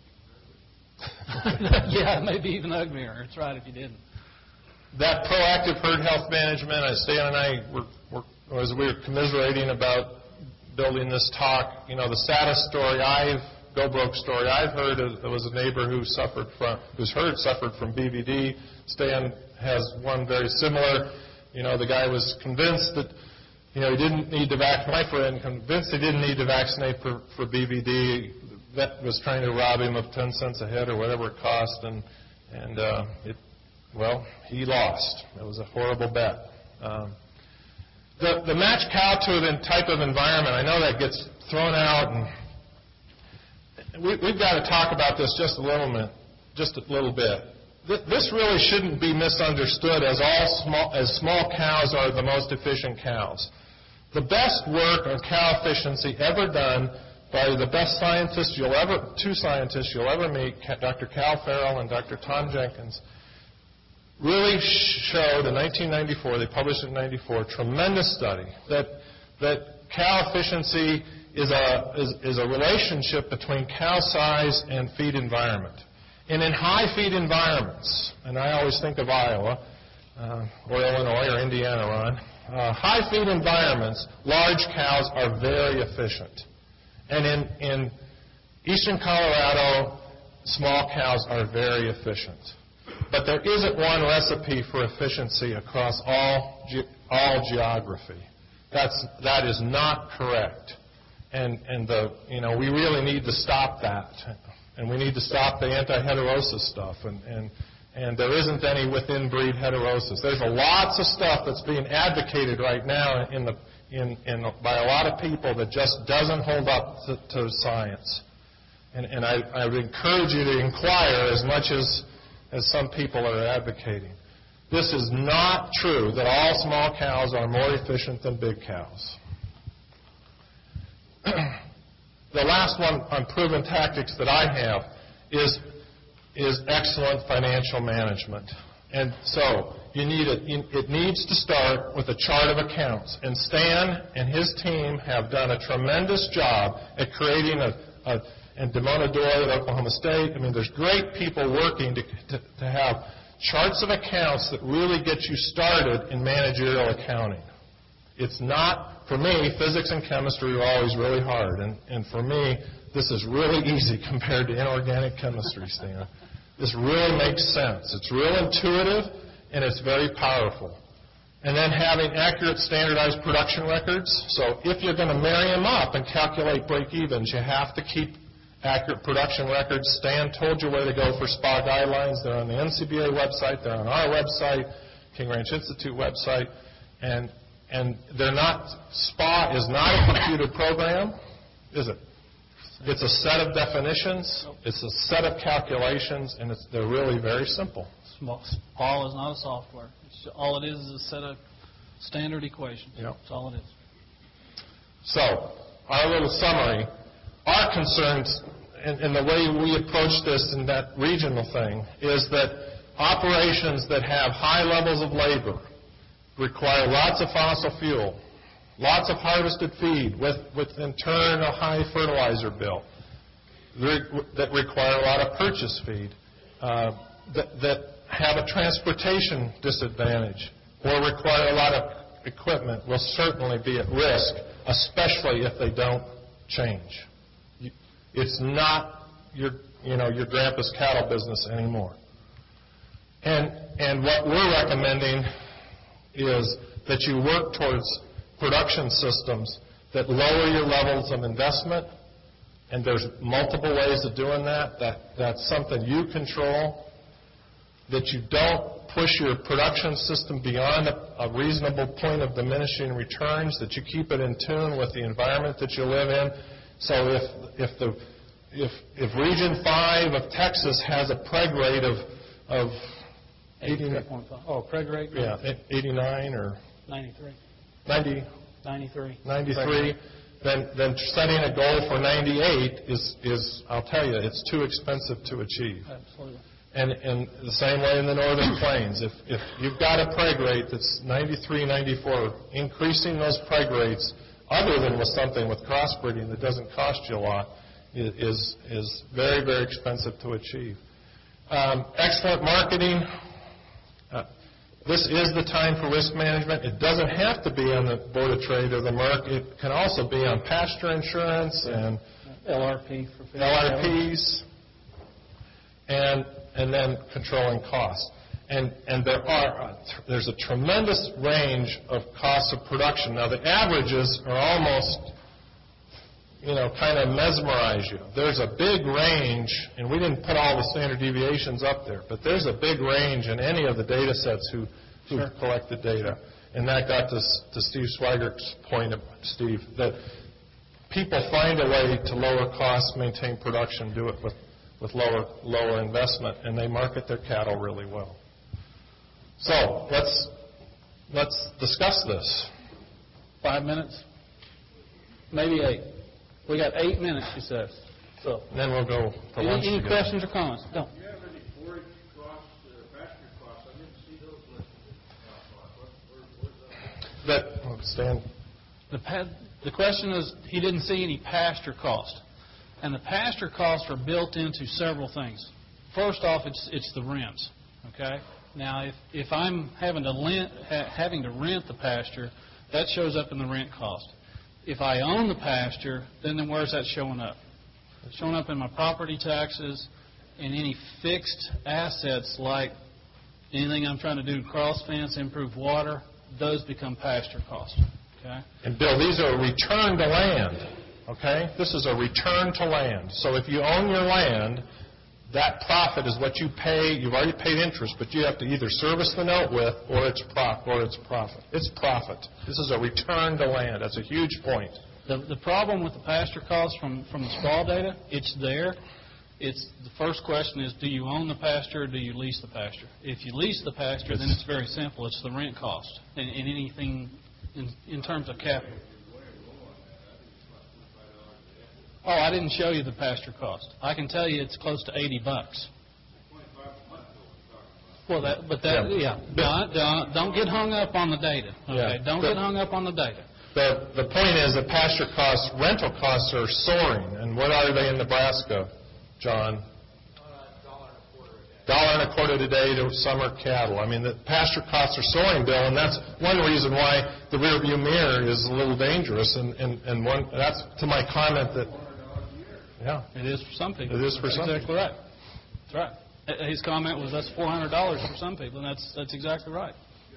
Yeah, maybe even uglier. That's right if you didn't. That proactive herd health management, Stan and I, as we were commiserating about building this talk, the saddest story I've heard, there was a neighbor whose herd suffered from BVD. Stan has one very similar. The guy was convinced that he didn't need to vaccinate. My friend convinced he didn't need to vaccinate for BVD. Vet was trying to rob him of 10 cents a head or whatever it cost, and he lost. It was a horrible bet. The match cow to type of environment, I know that gets thrown out, and we've got to talk about this just a little bit. This really shouldn't be misunderstood as small cows are the most efficient cows. The best work on cow efficiency ever done by the best two scientists you'll ever meet, Dr. Cal Farrell and Dr. Tom Jenkins, really showed in 1994, they published it in 94, tremendous study that cow efficiency is a relationship between cow size and feed environment. And in high feed environments, and I always think of Iowa, or Illinois, or Indiana, Ron, high feed environments, large cows are very efficient. And in eastern Colorado, small cows are very efficient. But there isn't one recipe for efficiency across all geography. That is not correct. And we really need to stop that. And we need to stop the anti-heterosis stuff. And there isn't any within-breed heterosis. There's lots of stuff that's being advocated right now by a lot of people that just doesn't hold up to science. And I would encourage you to inquire as much as some people are advocating. This is not true that all small cows are more efficient than big cows. The last one on proven tactics that I have is excellent financial management. And so it needs to start with a chart of accounts. And Stan and his team have done a tremendous job at creating and Damona Doyle at Oklahoma State. There's great people working to have charts of accounts that really get you started in managerial accounting. It's not, for me, physics and chemistry are always really hard. And for me, this is really easy compared to inorganic chemistry, Stan. This really makes sense. It's real intuitive, and it's very powerful. And then having accurate standardized production records. So if you're going to marry them up and calculate break-evens, you have to keep accurate production records. Stan told you where to go for SPA guidelines. They're on the NCBA website. They're on our website, King Ranch Institute website. And they're not, SPA is not a computer program, is it? It's a set of definitions, it's a set of calculations, and they're really very simple. SPAL is not a software. All it is a set of standard equations. Yep. That's all it is. So, our little summary, our concerns in the way we approach this in that regional thing is that operations that have high levels of labor require lots of fossil fuel, lots of harvested feed with in turn a high fertilizer bill that require a lot of purchase feed, that have a transportation disadvantage or require a lot of equipment will certainly be at risk, especially if they don't change. It's not your grandpa's cattle business anymore. And what we're recommending is that you work towards production systems that lower your levels of investment, and there's multiple ways of doing that. That's something you control, that you don't push your production system beyond a reasonable point of diminishing returns, that you keep it in tune with the environment that you live in. So if Region 5 of Texas has a preg rate of 83.5. Oh, preg rate? Yeah, 89 or 93. 90. 93. 93. Then setting a goal for 98 is, I'll tell you, it's too expensive to achieve. Absolutely. And the same way in the Northern Plains. If you've got a preg rate that's 93, 94, increasing those preg rates, other than with something with crossbreeding that doesn't cost you a lot, is very, very expensive to achieve. Excellent marketing. This is the time for risk management. It doesn't have to be on the Board of Trade or the MERC. It can also be on pasture insurance and LRP for LRPs, and then controlling costs. And there's a tremendous range of costs of production. Now, the averages are almost, kind of mesmerize you. There's a big range, and we didn't put all the standard deviations up there, but there's a big range in any of the data sets who collected data. And that got to Steve Swigert's point, Steve, that people find a way to lower costs, maintain production, do it with lower investment, and they market their cattle really well. So let's discuss this. 5 minutes? Maybe 8. We got 8 minutes, she says. So And then we'll go for lunch any together. questions or comments? No. Do you have any forage costs, pasture costs? I didn't see those listed. Where's that? Stan? The question is, he didn't see any pasture cost. And the pasture costs are built into several things. First off, it's the rents, okay? Now, if I'm having to rent the pasture, that shows up in the rent cost. If I own the pasture, then where's that showing up? It's showing up in my property taxes and any fixed assets like anything I'm trying to do, cross fence, improve water, those become pasture costs, okay? And Bill, these are return to land, okay? This is a return to land. So if you own your land, that profit is what you pay. You've already paid interest, but you have to either service the note with or it's profit. It's profit. This is a return to land. That's a huge point. The problem with the pasture costs from the SPAL data, it's there. The first question is, do you own the pasture or do you lease the pasture? If you lease the pasture, then it's very simple. It's the rent cost and anything in terms of capital. Oh, I didn't show you the pasture cost. I can tell you it's close to $80. Well, don't get hung up on the data. Okay, don't get hung up on the data. The point is that pasture costs, rental costs are soaring. And what are they in Nebraska, John? $1.25 a day to summer cattle. I mean, the pasture costs are soaring, Bill, and that's one reason why the rearview mirror is a little dangerous. And that's to my comment that. Yeah, it is for some people. It is for some That's exactly people. right. That's right. His comment was that's $400 for some people, and that's exactly right.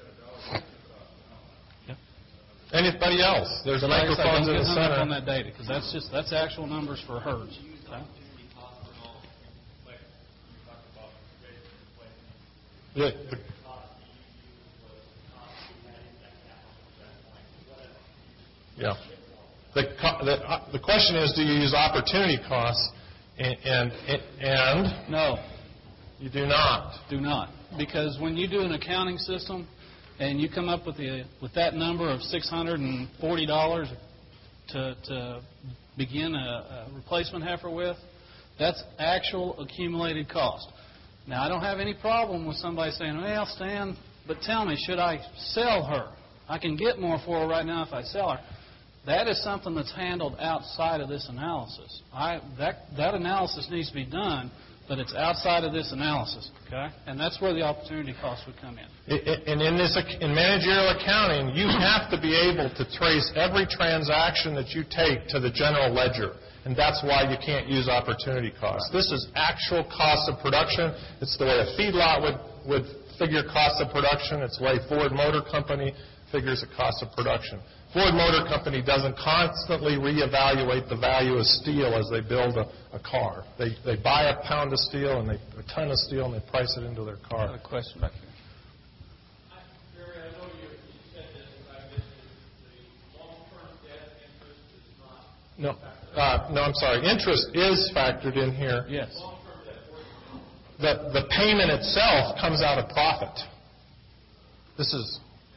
Yeah. Anybody else? There's Like I said, microphones in don't the get hung up center. on that data because that's actual numbers for herds. Okay? Yeah. The question is, do you use opportunity costs? And No, you do not. do not. because when you do an accounting system and you come up with that number of $640 to begin a replacement heifer with, that's actual accumulated cost. Now, I don't have any problem with somebody saying, well, Stan, but tell me, should I sell her? I can get more for her right now if I sell her. That is something that's handled outside of this analysis. That analysis needs to be done, but it's outside of this analysis, okay? And that's where the opportunity cost would come in. And in managerial accounting, you have to be able to trace every transaction that you take to the general ledger. And that's why you can't use opportunity costs. This is actual cost of production. It's the way a feedlot would figure cost of production. It's the way Ford Motor Company figures the cost of production. Ford Motor Company doesn't constantly reevaluate the value of steel as they build a car. They buy a pound of steel and a ton of steel and they price it into their car. I have a question back here. Jerry, I know you said this, but I missed it. The long-term debt interest is not. No, I'm sorry. Interest is factored in here. Yes. Long-term debt, The payment itself comes out of profit. This is.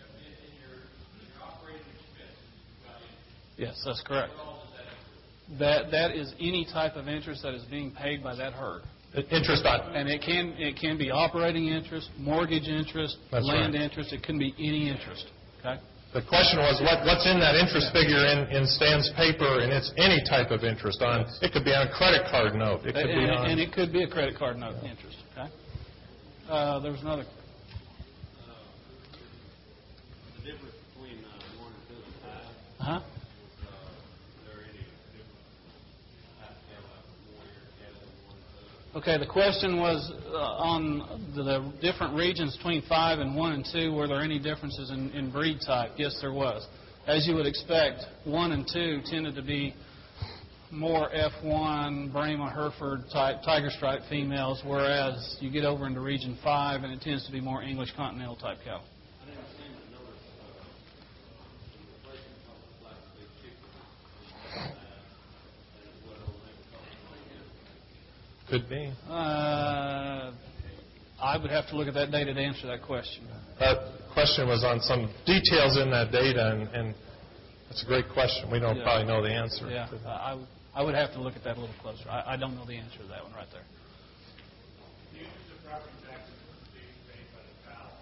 Yes, that's correct. That is any type of interest that is being paid by that herd. Interest on. And it can be operating interest, mortgage interest, That's land right. interest. It can be any interest. Okay. The question was, what's in that interest figure in Stan's paper, and it's any type of interest on. It could be on a credit card note. It could be on. And it could be a credit card note interest. Okay. There was another. the difference between 1 and 2 and 5. Uh-huh. Is there any difference? I have to have more year cattle than 1 and 2. Okay, the question was on the different regions between 5 and 1 and 2, were there any differences in breed type? Yes, there was. As you would expect, 1 and 2 tended to be more F1, Brahma, Hereford type, Tiger Stripe females, whereas you get over into Region 5 and it tends to be more English Continental type cattle. I didn't seem to notice replacement cost of black big chicken as well. Could be. I would have to look at that data to answer that question. That question was on some details in that data, and that's a great question. We don't probably know the answer. Yeah, I would have to look at that a little closer. I don't know the answer to that one right there. The interest of property taxes being paid by the cow.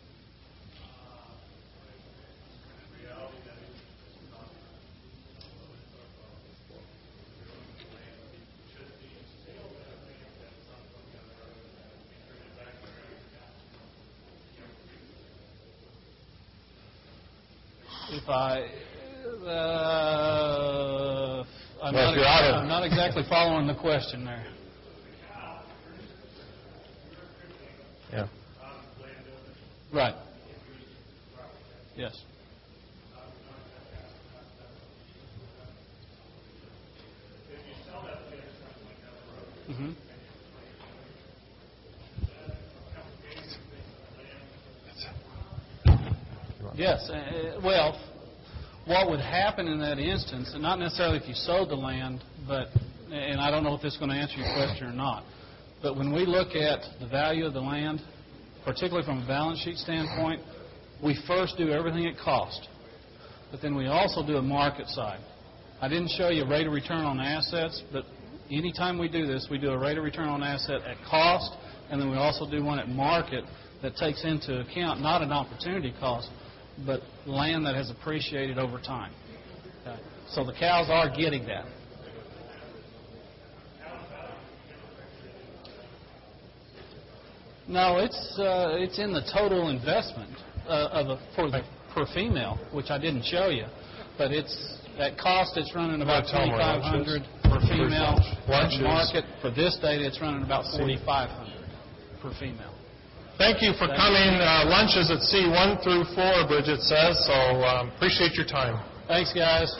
In reality, that interest is not. Should be still, but I think that's something that we turn it back to the cow. I'm Well, if you're out of- I'm not exactly following the question there. Yeah. Right. Yes. Mm-hmm. Yes. Well, what would happen in that instance, and not necessarily if you sold the land, but, and I don't know if this is going to answer your question or not, but when we look at the value of the land, particularly from a balance sheet standpoint, we first do everything at cost, but then we also do a market side. I didn't show you a rate of return on assets, but anytime we do this, we do a rate of return on asset at cost, and then we also do one at market that takes into account not an opportunity cost, but land that has appreciated over time. Okay. So the cows are getting that. No, it's in the total investment per female, which I didn't show you, but it's at cost. It's running about $2,500 per female. At market for this data, it's running about $4,500 per female. Thank you for coming. Lunch is at C1 through 4, Bridget says, so appreciate your time. Thanks, guys.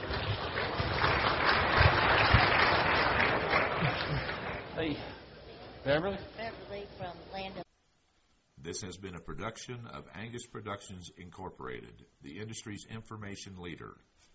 Hey, Beverly? Beverly from Land. This has been a production of Angus Productions, Incorporated, the industry's information leader.